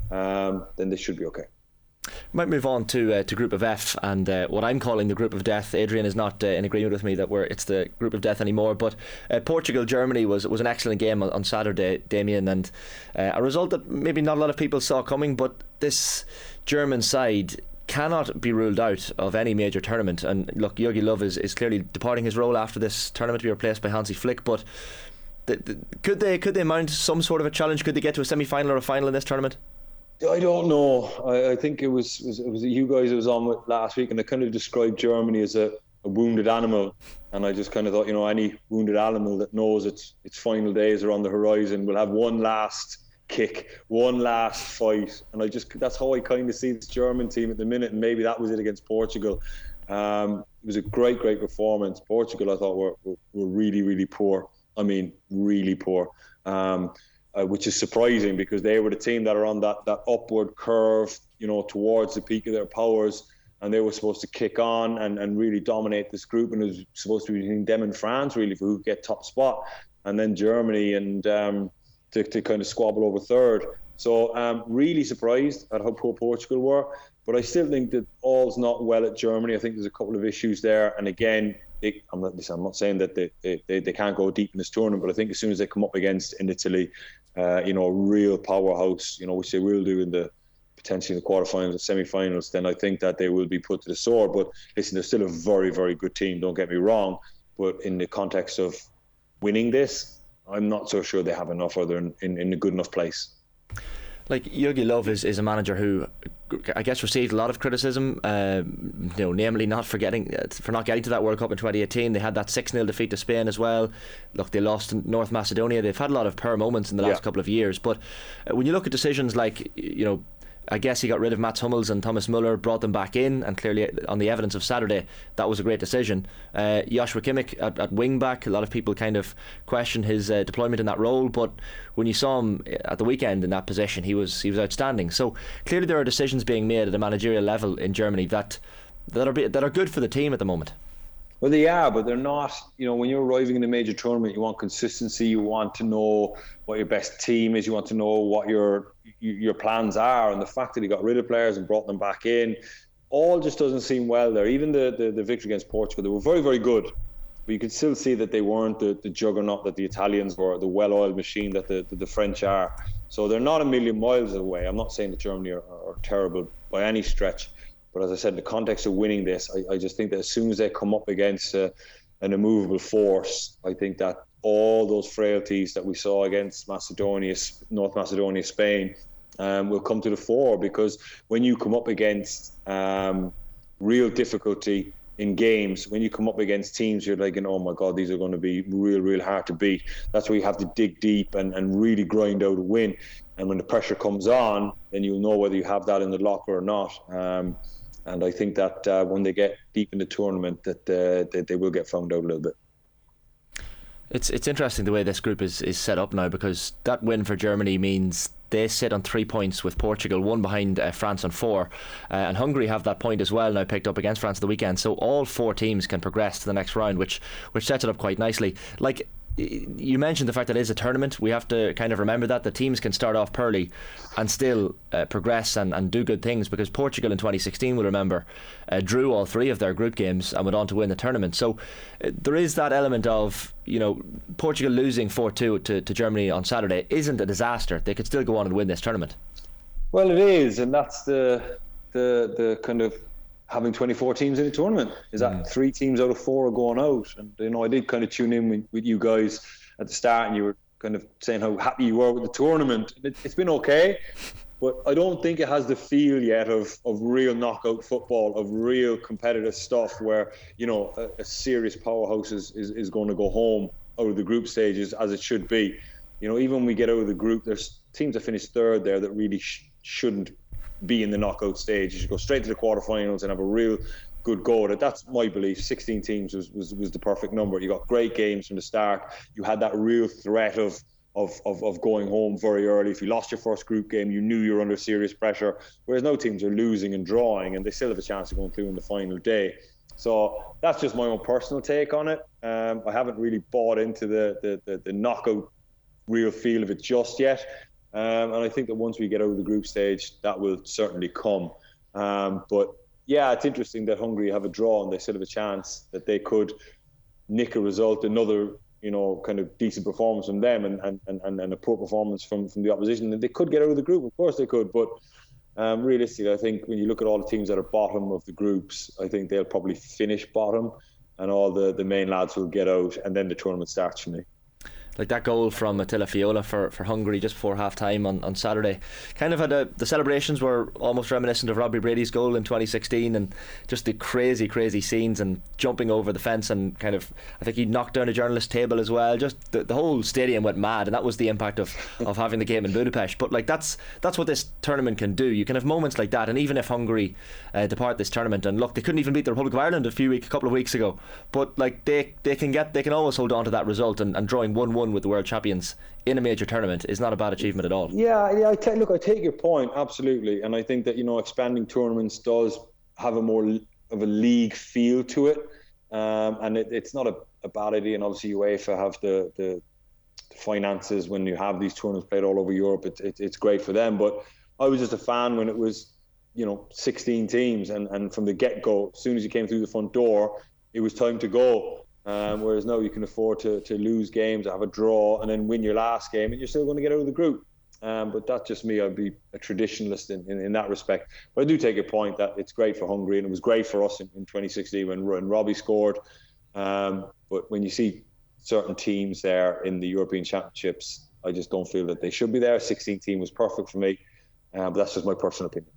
um, then they should be okay. Might move on to uh, to Group of F and uh, what I'm calling the Group of Death. Adrian is not uh, in agreement with me that we're it's the Group of Death anymore, but uh, Portugal Germany was was an excellent game on, on Saturday, Damien, and uh, a result that maybe not a lot of people saw coming, but this German side cannot be ruled out of any major tournament. And look, Jogi Löw is, is clearly departing his role after this tournament to be replaced by Hansi Flick, but the, the, could they could they mount some sort of a challenge? Could they get to a semi-final or a final in this tournament? I don't know. I, I think it was, it was it was you guys I was on with last week, and I kind of described Germany as a, a wounded animal, and I just kind of thought, you know, any wounded animal that knows its its final days are on the horizon will have one last kick, one last fight, and I just that's how I kind of see this German team at the minute, and maybe that was it against Portugal. Um, it was a great, great performance. Portugal, I thought, were were, were really, really poor. I mean, really poor. Um, Uh, which is surprising, because they were the team that are on that, that upward curve, you know, towards the peak of their powers, and they were supposed to kick on and, and really dominate this group, and it was supposed to be between them and France really for who could get top spot, and then Germany and um, to, to kind of squabble over third. So um, really surprised at how poor Portugal were, but I still think that all's not well at Germany. I think there's a couple of issues there, and again, They, I'm, not, I'm not saying that they, they, they can't go deep in this tournament, but I think as soon as they come up against in Italy, uh, you know, a real powerhouse, you know, which they will do in the potentially in the quarterfinals and semi-finals, then I think that they will be put to the sword. But listen, they're still a very, very good team, don't get me wrong, but in the context of winning this, I'm not so sure they have enough, or they're in, in, in a good enough place. Like, Jogi Löw is, is a manager who, I guess, received a lot of criticism, uh, you know, namely not for getting for not getting to that World Cup in twenty eighteen. They had that six nil defeat to Spain as well. Look, they lost to North Macedonia. They've had a lot of poor moments in the last yeah. couple of years. But uh, when you look at decisions like, you know, I guess he got rid of Mats Hummels and Thomas Müller, brought them back in, and clearly on the evidence of Saturday, that was a great decision. Uh, Joshua Kimmich at, at wing back, a lot of people kind of question his uh, deployment in that role, but when you saw him at the weekend in that position, he was he was outstanding. So clearly there are decisions being made at a managerial level in Germany that that are be, that are good for the team at the moment. Well, they are, but they're not. You know, when you're arriving in a major tournament, you want consistency. You want to know what your best team is. You want to know what your your plans are. And the fact that he got rid of players and brought them back in, all just doesn't seem well there. Even the, the, the victory against Portugal, they were very, very good. But you could still see that they weren't the, the juggernaut that the Italians were, the well-oiled machine that the, the, the French are. So they're not a million miles away. I'm not saying that Germany are, are terrible by any stretch. But as I said, in the context of winning this, I, I just think that as soon as they come up against uh, an immovable force, I think that all those frailties that we saw against Macedonia, North Macedonia, Spain, um, will come to the fore. Because when you come up against um, real difficulty in games, when you come up against teams, you're like, oh my God, these are going to be real, real hard to beat. That's where you have to dig deep and, and really grind out a win. And when the pressure comes on, then you'll know whether you have that in the locker or not. Um, And I think that uh, when they get deep in the tournament, that uh, they, they will get found out a little bit. It's it's interesting the way this group is, is set up now, because that win for Germany means they sit on three points with Portugal, one behind uh, France on four, uh, and Hungary have that point as well now picked up against France at the weekend. So all four teams can progress to the next round, which which sets it up quite nicely. Like you mentioned, the fact that it is a tournament, we have to kind of remember that the teams can start off poorly and still uh, progress and, and do good things, because Portugal in twenty sixteen, we'll remember, uh, drew all three of their group games and went on to win the tournament. So uh, there is that element of, you know, Portugal losing four two to, to Germany on Saturday isn't a disaster. They could still go on and win this tournament. Well, it is, and that's the the the kind of having twenty-four teams in a tournament, is that mm. three teams out of four are going out. And you know, I did kind of tune in with, with you guys at the start, and you were kind of saying how happy you were with the tournament. It, it's been okay, but I don't think it has the feel yet of of real knockout football, of real competitive stuff where, you know, a, a serious powerhouse is, is, is going to go home out of the group stages as it should be. You know, even when we get out of the group, there's teams that finish third there that really sh- shouldn't be in the knockout stage. You should go straight to the quarterfinals and have a real good go at it. That's my belief. sixteen teams was, was, was the perfect number. You got great games from the start. You had that real threat of, of of of going home very early. If you lost your first group game, you knew you were under serious pressure. Whereas now teams are losing and drawing, and they still have a chance of going through in the final day. So that's just my own personal take on it. Um, I haven't really bought into the the, the the knockout real feel of it just yet. Um, and I think that once we get out of the group stage, that will certainly come. Um, but yeah, it's interesting that Hungary have a draw and they still have a chance that they could nick a result, another, you know, kind of decent performance from them and, and, and, and a poor performance from, from the opposition. And they could get out of the group, of course they could. But um, realistically, I think when you look at all the teams that are bottom of the groups, I think they'll probably finish bottom and all the, the main lads will get out, and then the tournament starts for me. Like that goal from Attila Fiola for, for Hungary just before half time on, on Saturday, kind of had a, the celebrations were almost reminiscent of Robbie Brady's goal in twenty sixteen, and just the crazy crazy scenes and jumping over the fence, and kind of I think he knocked down a journalist table as well. Just the, the whole stadium went mad, and that was the impact of, of having the game in Budapest. But like that's that's what this tournament can do. You can have moments like that, and even if Hungary uh, depart this tournament, and look, they couldn't even beat the Republic of Ireland a few week a couple of weeks ago, but like they they can get they can always hold on to that result, and, and drawing one one with the world champions in a major tournament is not a bad achievement at all. Yeah, yeah. I t- look, I take your point absolutely, and I think that, you know, expanding tournaments does have a more of a league feel to it, um, and it, it's not a, a bad idea. And obviously, UEFA have the, the the finances when you have these tournaments played all over Europe. It, it, it's great for them. But I was just a fan when it was, you know, sixteen teams, and and from the get go, as soon as you came through the front door, it was time to go. Um, whereas now you can afford to to lose games, have a draw, and then win your last game, and you're still going to get out of the group. Um, but that's just me. I'd be a traditionalist in, in, in that respect. But I do take your point that it's great for Hungary, and it was great for us in, in twenty sixteen when, when Robbie scored. Um, but when you see certain teams there in the European Championships, I just don't feel that they should be there. sixteen team was perfect for me, uh, but that's just my personal opinion.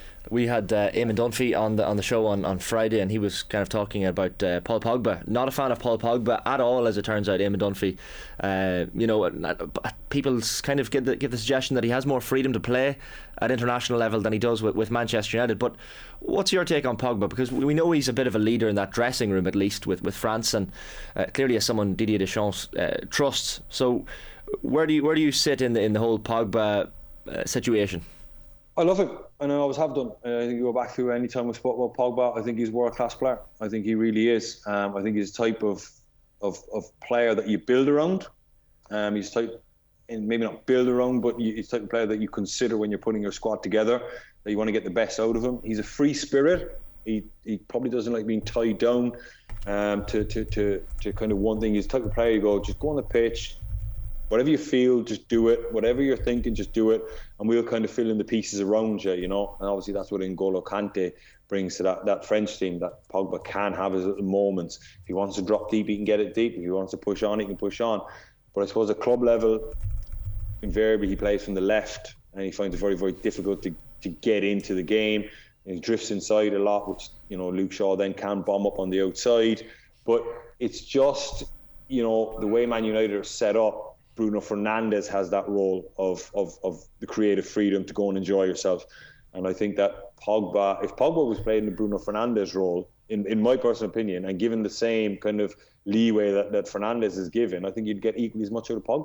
We had uh, Eamon Dunphy on the on the show on, on Friday, and he was kind of talking about uh, Paul Pogba. Not a fan of Paul Pogba at all, as it turns out. Eamon Dunphy, uh, you know, people kind of give the, give the suggestion that he has more freedom to play at international level than he does with, with Manchester United. But what's your take on Pogba? Because we know he's a bit of a leader in that dressing room, at least with, with France, and uh, clearly as someone Didier Deschamps uh, trusts. So where do you where do you sit in the in the whole Pogba uh, situation? I love him, and I always have done. I think you go back through any time we spoke about Pogba, I think he's a world-class player. I think he really is. Um, I think he's the type of, of of player that you build around. Um, he's the type, and maybe not build around, but he's the type of player that you consider when you're putting your squad together, that you want to get the best out of him. He's a free spirit. He he probably doesn't like being tied down um, to, to, to, to kind of one thing. He's the type of player you go, just go on the pitch, whatever you feel, just do it. Whatever you're thinking, just do it. And we'll kind of fill in the pieces around you, you know. And obviously that's what N'Golo Kante brings to that, that French team, that Pogba can have his little moments. If he wants to drop deep, he can get it deep. If he wants to push on, he can push on. But I suppose at club level, invariably he plays from the left, and he finds it very, very difficult to, to get into the game. And he drifts inside a lot, which, you know, Luke Shaw then can bomb up on the outside. But it's just, you know, the way Man United are set up, Bruno Fernandes has that role of, of of the creative freedom to go and enjoy yourself. And I think that Pogba, if Pogba was playing the Bruno Fernandes role, in, in my personal opinion, and given the same kind of leeway that, that Fernandes is given, I think you'd get equally as much out of Pogba.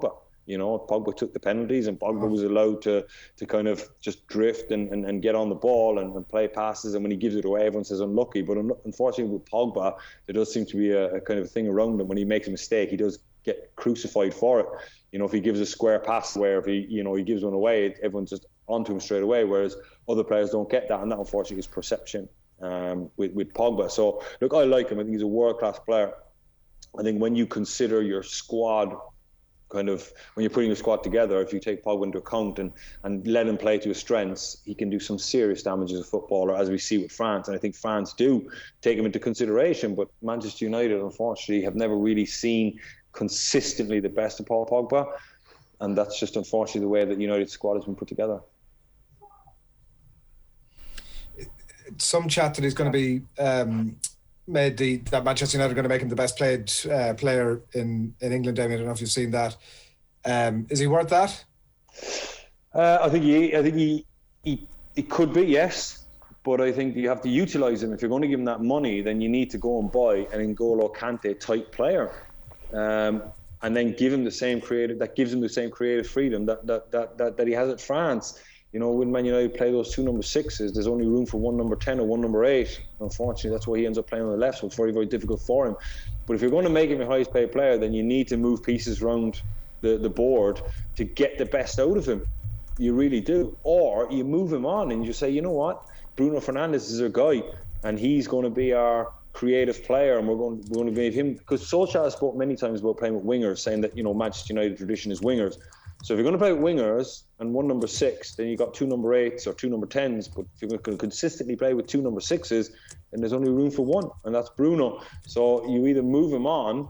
You know, Pogba took the penalties and Pogba was allowed to to kind of just drift and, and, and get on the ball and, and play passes. And when he gives it away, everyone says unlucky. But un- unfortunately with Pogba, there does seem to be a, a kind of thing around him. When he makes a mistake, he does get crucified for it. You know, if he gives a square pass where if he, you know, he gives one away, everyone's just onto him straight away, whereas other players don't get that. And that, unfortunately, is perception um, with, with Pogba. So, look, I like him. I think he's a world-class player. I think when you consider your squad, kind of when you're putting your squad together, if you take Pogba into account and, and let him play to his strengths, he can do some serious damage as a footballer, as we see with France. And I think France do take him into consideration. But Manchester United, unfortunately, have never really seen consistently the best of Paul Pogba. And that's just unfortunately the way that United squad has been put together. Some chat that he's going to be um, made the that Manchester United are going to make him the best played uh, player in, in England. Damien, I don't know if you've seen that. Um, is he worth that? Uh, I think he. I think he, he. It could be, yes, but I think you have to utilise him. If you're going to give him that money, then you need to go and buy an N'Golo Kante type player, um, and then give him the same creative. That gives him the same creative freedom that that that that, that he has at France. You know, when Man United play those two number sixes, there's only room for one number ten or one number eight. Unfortunately, that's why he ends up playing on the left, so it's very, very difficult for him. But if you're going to make him your highest paid player, then you need to move pieces around the, the board to get the best out of him. You really do. Or you move him on and you say, you know what, Bruno Fernandes is our guy, and he's going to be our creative player, and we're going, we're going to give him, because Solskjaer has spoke many times about playing with wingers, saying that, you know, Manchester United tradition is wingers. So if you're going to play with wingers and one number six, then you've got two number eights or two number tens. But if you're going to consistently play with two number sixes, then there's only room for one, and that's Bruno. So you either move him on,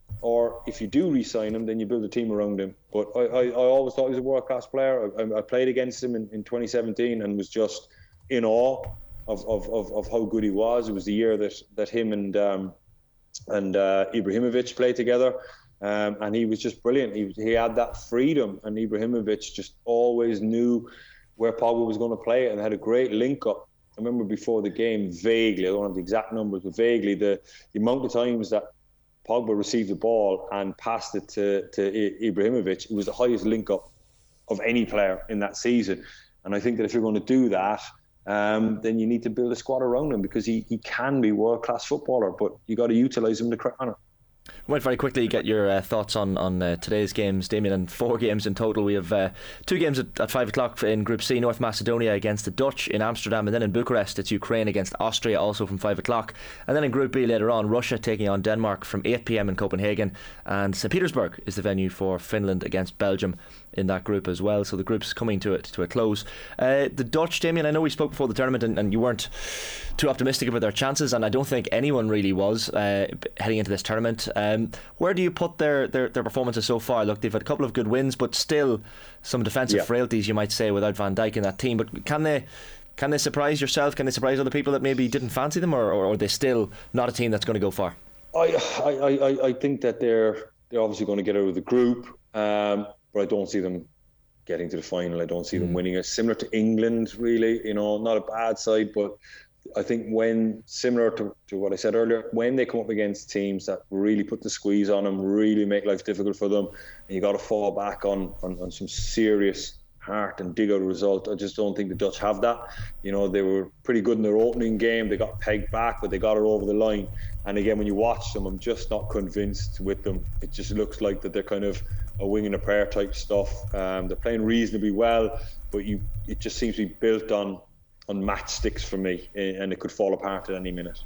or if you do re-sign him, then you build a team around him. But I, I, I always thought he was a world-class player. I, I played against him in, in twenty seventeen and was just in awe of, of, of, of how good he was. It was the year that, that him and um, and uh, Ibrahimovic played together. Um, and he was just brilliant. He, he had that freedom, and Ibrahimovic just always knew where Pogba was going to play it, and had a great link up. I remember before the game, vaguely, I don't have the exact numbers, but vaguely, the, the amount of times that Pogba received the ball and passed it to, to Ibrahimovic, it was the highest link up of any player in that season. And I think that if you're going to do that, um, then you need to build a squad around him, because he, he can be a world-class footballer, but you got to utilise him to correct manner. We might very quickly get your uh, thoughts on, on uh, today's games, Damien, and four games in total. We have uh, two games at, at five o'clock in Group C, North Macedonia against the Dutch in Amsterdam, and then in Bucharest it's Ukraine against Austria, also from five o'clock. And then in Group B later on, Russia taking on Denmark from eight p.m. in Copenhagen, and Saint Petersburg is the venue for Finland against Belgium in that group as well. So the group's coming to it to a close. Uh, the Dutch, Damien, I know we spoke before the tournament and, and you weren't too optimistic about their chances, and I don't think anyone really was uh, heading into this tournament. Um, where do you put their, their, their performances so far? Look, they've had a couple of good wins, but still some defensive yeah. frailties, you might say, without Van Dijk in that team. But can they can they surprise yourself? Can they surprise other people that maybe didn't fancy them, or, or are they still not a team that's going to go far? I I, I, I think that they're they're obviously going to get out of the group, um, but I don't see them getting to the final. I don't see mm. them winning it. Similar to England, really, you know, not a bad side, but I think when, similar to, to what I said earlier, when they come up against teams that really put the squeeze on them, really make life difficult for them, and you got to fall back on, on, on some serious heart and dig out a result, I just don't think the Dutch have that. You know, they were pretty good in their opening game. They got pegged back, but they got it over the line. And again, when you watch them, I'm just not convinced with them. It just looks like that they're kind of a wing and a prayer type stuff. Um, they're playing reasonably well, but you it just seems to be built on on matchsticks for me, and it could fall apart at any minute.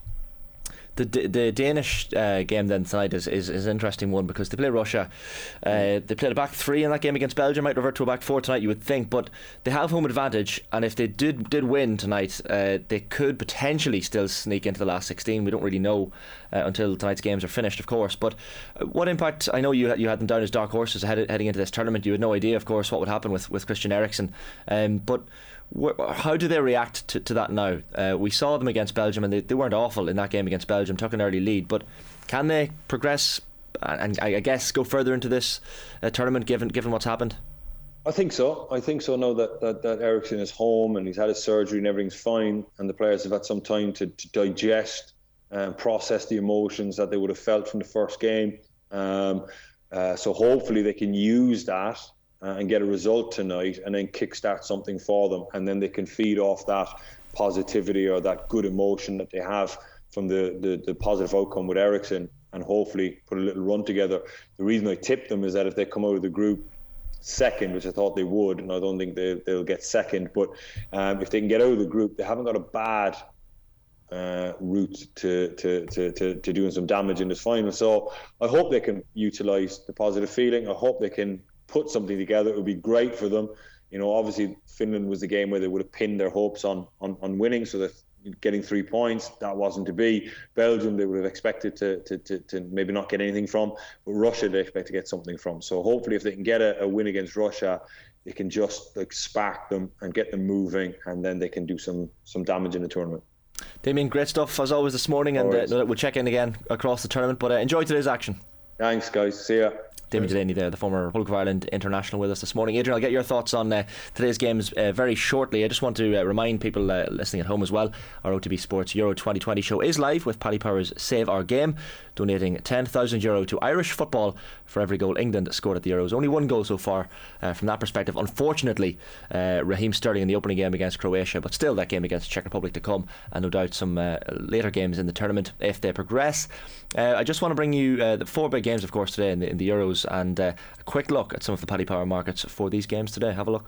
The the Danish uh, game then tonight is, is, is an interesting one, because they play Russia. Uh, they played a back three in that game against Belgium. Might revert to a back four tonight, you would think, but they have home advantage, and if they did did win tonight, uh, they could potentially still sneak into the last sixteen. We don't really know uh, until tonight's games are finished, of course. But uh, what impact? I know you you had them down as dark horses ahead, heading into this tournament. You had no idea, of course, what would happen with with Christian Eriksen, um, but. How do they react to, to that now? Uh, we saw them against Belgium, and they, they weren't awful in that game against Belgium, took an early lead, but can they progress and, and I guess go further into this uh, tournament given given what's happened? I think so. I think so now that, that, that Eriksen is home and he's had his surgery and everything's fine, and the players have had some time to, to digest and process the emotions that they would have felt from the first game. Um, Uh, so hopefully they can use that uh, and get a result tonight and then kickstart something for them. And then they can feed off that positivity or that good emotion that they have from the, the, the positive outcome with Ericsson, and hopefully put a little run together. The reason I tipped them is that if they come out of the group second, which I thought they would, and I don't think they, they'll get second, but um, if they can get out of the group, they haven't got a bad uh, route to, to, to, to, to doing some damage in this final. So I hope they can utilise the positive feeling. I hope they can put something together. It would be great for them. You know, obviously Finland was the game where they would have pinned their hopes on on, on winning, so that getting three points, that wasn't to be. Belgium, they would have expected to, to, to, to maybe not get anything from, but Russia, they expect to get something from. So hopefully if they can get a, a win against Russia, they can just like spark them and get them moving, and then they can do some some damage in the tournament. Damien, great stuff as always this morning, and uh, we'll check in again across the tournament, but uh, enjoy today's action. Thanks guys, see ya. Damien Delaney there, the former Republic of Ireland international, with us this morning. Adrian, I'll get your thoughts on uh, today's games uh, very shortly. I just want to uh, remind people uh, listening at home as well, our O T B Sports Euro twenty twenty show is live with Paddy Power's Save Our Game, donating ten thousand euro to Irish football for every goal England scored at the Euros. Only one goal so far uh, from that perspective. Unfortunately, uh, Raheem Sterling in the opening game against Croatia, but still that game against Czech Republic to come, and no doubt some uh, later games in the tournament if they progress. Uh, I just want to bring you uh, the four big games, of course, today in the, in the Euros, and uh, a quick look at some of the Paddy Power markets for these games today. Have a look.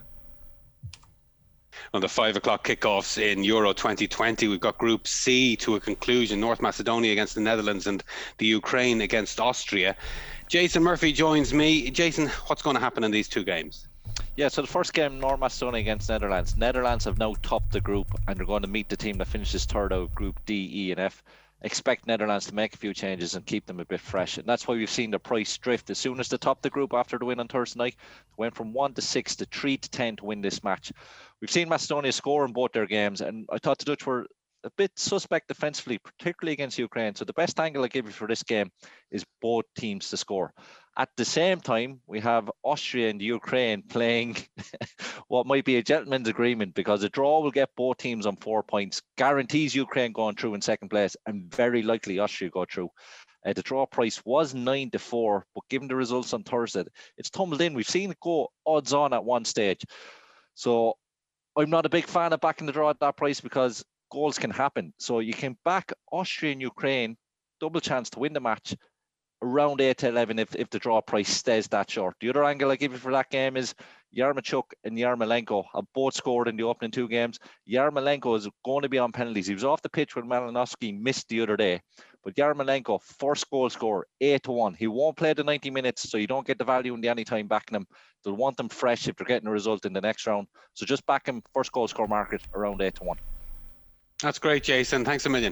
On the five o'clock kickoffs in Euro twenty twenty, we've got Group C to a conclusion. North Macedonia against the Netherlands and the Ukraine against Austria. Jason Murphy joins me. Jason, what's going to happen in these two games? Yeah, so the first game, North Macedonia against Netherlands. Netherlands have now topped the group and they're going to meet the team that finishes third out of Group D, E and F. Expect Netherlands to make a few changes and keep them a bit fresh, and that's why we've seen the price drift. As soon as they topped the group after the win on Thursday night, they went from one to six to three to ten to win this match. We've seen Macedonia score in both their games, and I thought the Dutch were a bit suspect defensively, particularly against Ukraine. So the best angle I give you for this game is both teams to score. At the same time, we have Austria and Ukraine playing what might be a gentleman's agreement, because a draw will get both teams on four points, guarantees Ukraine going through in second place, and very likely Austria go through. Uh, the draw price was nine to four, but given the results on Thursday, it's tumbled in. We've seen it go odds on at one stage. So I'm not a big fan of backing the draw at that price, because goals can happen. So you can back Austria and Ukraine, double chance to win the match, around eight to eleven if, if the draw price stays that short. The other angle I give you for that game is Yaremchuk and Yarmolenko have both scored in the opening two games. Yarmolenko is going to be on penalties. He was off the pitch when Malinowski missed the other day. But Yarmolenko, first goal scorer, eight to one. He won't play the ninety minutes, so you don't get the value in the anytime backing him. They'll want them fresh if they're getting a result in the next round. So just back him, first goal score market, around eight to one. That's great, Jason. Thanks a million.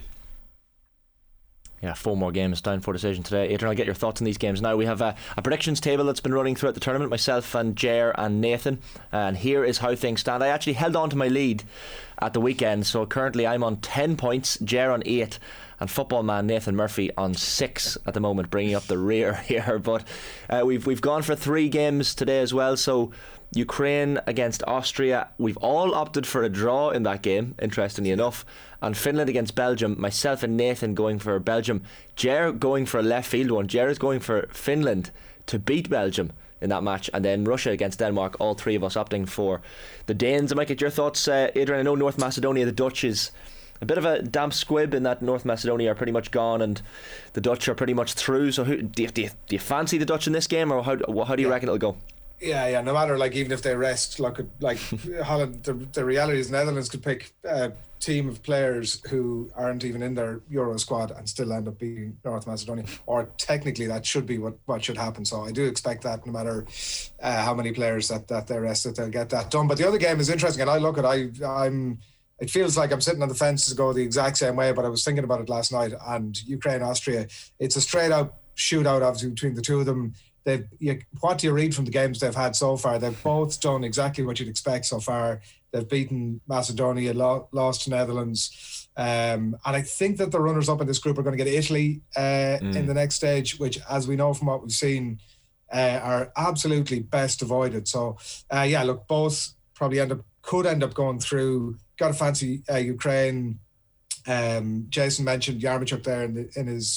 Yeah, four more games down for decision today. Adrian, I'll get your thoughts on these games now. We have a, a predictions table that's been running throughout the tournament, myself and Ger and Nathan, and here is how things stand. I actually held on to my lead at the weekend, so currently I'm on ten points, Ger on eight, and football man Nathan Murphy on six at the moment, bringing up the rear here. But uh, we've we've gone for three games today as well. So Ukraine against Austria, we've all opted for a draw in that game, interestingly enough. And Finland against Belgium, myself and Nathan going for Belgium. Ger going for a left field one. Ger is going for Finland to beat Belgium in that match, and then Russia against Denmark, all three of us opting for the Danes. I might get your thoughts, uh, Adrian. I know North Macedonia, the Dutch, is a bit of a damp squib in that North Macedonia are pretty much gone and the Dutch are pretty much through. So who, do, you, do, you, do you fancy the Dutch in this game, or how, how do you yeah. reckon it'll go? Yeah, yeah. No matter, like, even if they rest, like, like Holland, the, the reality is Netherlands could pick a team of players who aren't even in their Euro squad and still end up beating North Macedonia. Or technically, that should be what, what should happen. So I do expect that, no matter uh, how many players that that they rest, that they'll get that done. But the other game is interesting, and I look at I I'm. It feels like I'm sitting on the fence to go the exact same way, but I was thinking about it last night. And Ukraine, Austria, it's a straight out shootout, obviously, between the two of them. They've, you, what do you read from the games they've had so far? They've both done exactly what you'd expect so far. They've beaten Macedonia, lo- lost to Netherlands. Um, and I think that the runners-up in this group are going to get Italy uh, mm. in the next stage, which, as we know from what we've seen, uh, are absolutely best avoided. So, uh, yeah, look, both probably end up could end up going through. Got to fancy uh, Ukraine. Um, Jason mentioned Yaremchuk there in, the, in his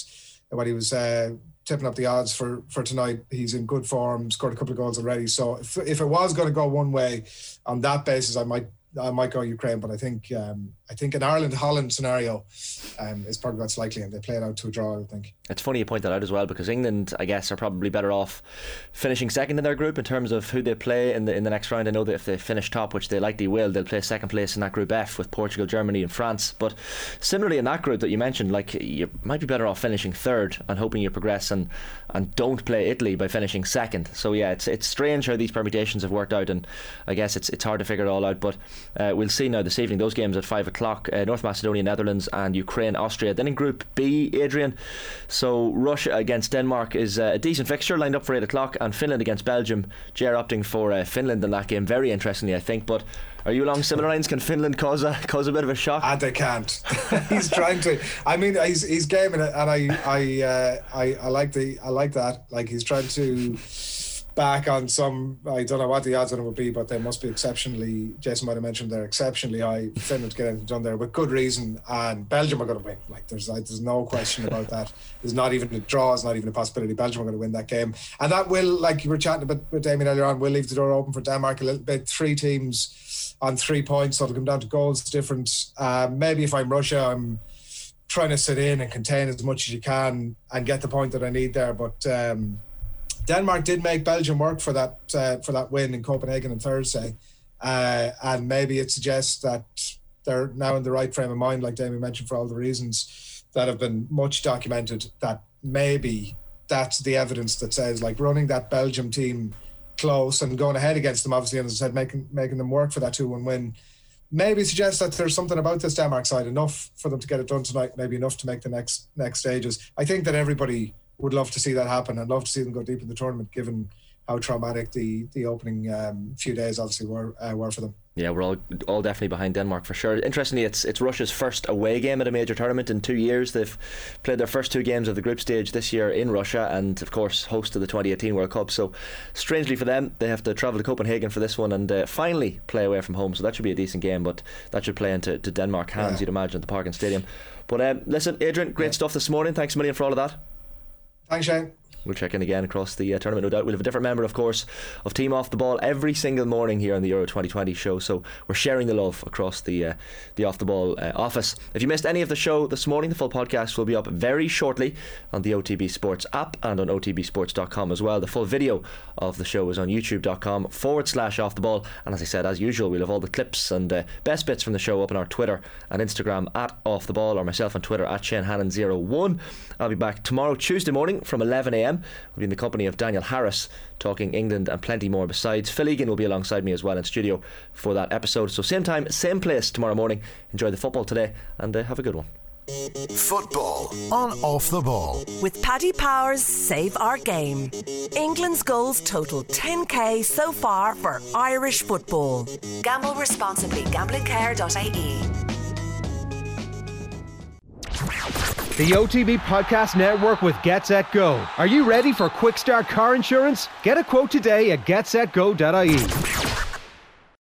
when he was uh, tipping up the odds for, for tonight. He's in good form, scored a couple of goals already. So if, if it was going to go one way on that basis, I might I might go Ukraine. But I think um, I think an Ireland-Holland scenario um, is probably what's likely, and they play it out to a draw, I would think. It's funny you point that out as well, because England, I guess, are probably better off finishing second in their group in terms of who they play in the in the next round. I know that if they finish top, which they likely will, they'll play second place in that Group F with Portugal, Germany and France. But similarly in that group that you mentioned, like, you might be better off finishing third and hoping you progress and, and don't play Italy by finishing second. So yeah, it's it's strange how these permutations have worked out, and I guess it's it's hard to figure it all out. But uh, we'll see now this evening. Those games at five o'clock, uh, North Macedonia, Netherlands and Ukraine, Austria. Then in Group B, Adrian, so Russia against Denmark is uh, a decent fixture lined up for eight o'clock, and Finland against Belgium. Ger opting for uh, Finland in that game, very interestingly, I think. But are you along similar lines? Can Finland cause a cause a bit of a shock? Ah, they can't. He's trying to. I mean, he's he's gaming it, and I I uh, I I like the I like that. Like, he's trying to back on some. I don't know what the odds on it would be, but they must be exceptionally. Jason might have mentioned they're exceptionally high. Finland get anything done there with good reason, and Belgium are going to win. Like, there's like, there's no question about that. There's not even a draw. It's not even a possibility. Belgium are going to win that game, and that will, like you were chatting about with Damien earlier on, will leave the door open for Denmark a little bit. Three teams on three points, so it'll come down to goals difference. Uh, maybe if I'm Russia, I'm trying to sit in and contain as much as you can and get the point that I need there. But um, Denmark did make Belgium work for that uh, for that win in Copenhagen on Thursday, uh, and maybe it suggests that they're now in the right frame of mind, like Damien mentioned, for all the reasons that have been much documented. That maybe that's the evidence that says, like, running that Belgium team close and going ahead against them, obviously, and as I said, making making them work for that two one win, maybe suggests that there's something about this Denmark side, enough for them to get it done tonight, maybe enough to make the next next stages. I think that everybody would love to see that happen and love to see them go deep in the tournament, given how traumatic the the opening um, few days obviously were uh, were for them. Yeah, we're all all definitely behind Denmark for sure. Interestingly, it's it's Russia's first away game at a major tournament in two years. They've played their first two games of the group stage this year in Russia, and of course host to the twenty eighteen World Cup. So strangely for them, they have to travel to Copenhagen for this one and uh, finally play away from home. So that should be a decent game, but that should play into to Denmark hands, yeah, you'd imagine, at the Parken Stadium. But um, listen, Adrian, great yeah. stuff this morning. Thanks a million for all of that. Thanks, Shane. We'll check in again across the uh, tournament, no doubt. We'll have a different member, of course, of Team Off the Ball every single morning here on the Euro twenty twenty show. So we're sharing the love across the uh, the Off the Ball uh, office. If you missed any of the show this morning, the full podcast will be up very shortly on the O T B Sports app and on O T B sports dot com as well. The full video of the show is on youtube.com forward slash off the ball. And as I said, as usual, we'll have all the clips and uh, best bits from the show up on our Twitter and Instagram at Off the Ball, or myself on Twitter at Shane Hannon zero one. I'll be back tomorrow, Tuesday morning from eleven a.m. We'll be in the company of Daniel Harris, talking England and plenty more besides. Phil Egan will be alongside me as well in studio for that episode. So same time, same place tomorrow morning. Enjoy the football today and uh, have a good one. Football on Off the Ball with Paddy Power's Save Our Game. England's goals total ten k so far for Irish football. Gamble responsibly. gambling care dot I E. The O T B Podcast Network with Get Set Go. Are you ready for quick start car insurance? Get a quote today at get set go dot I E.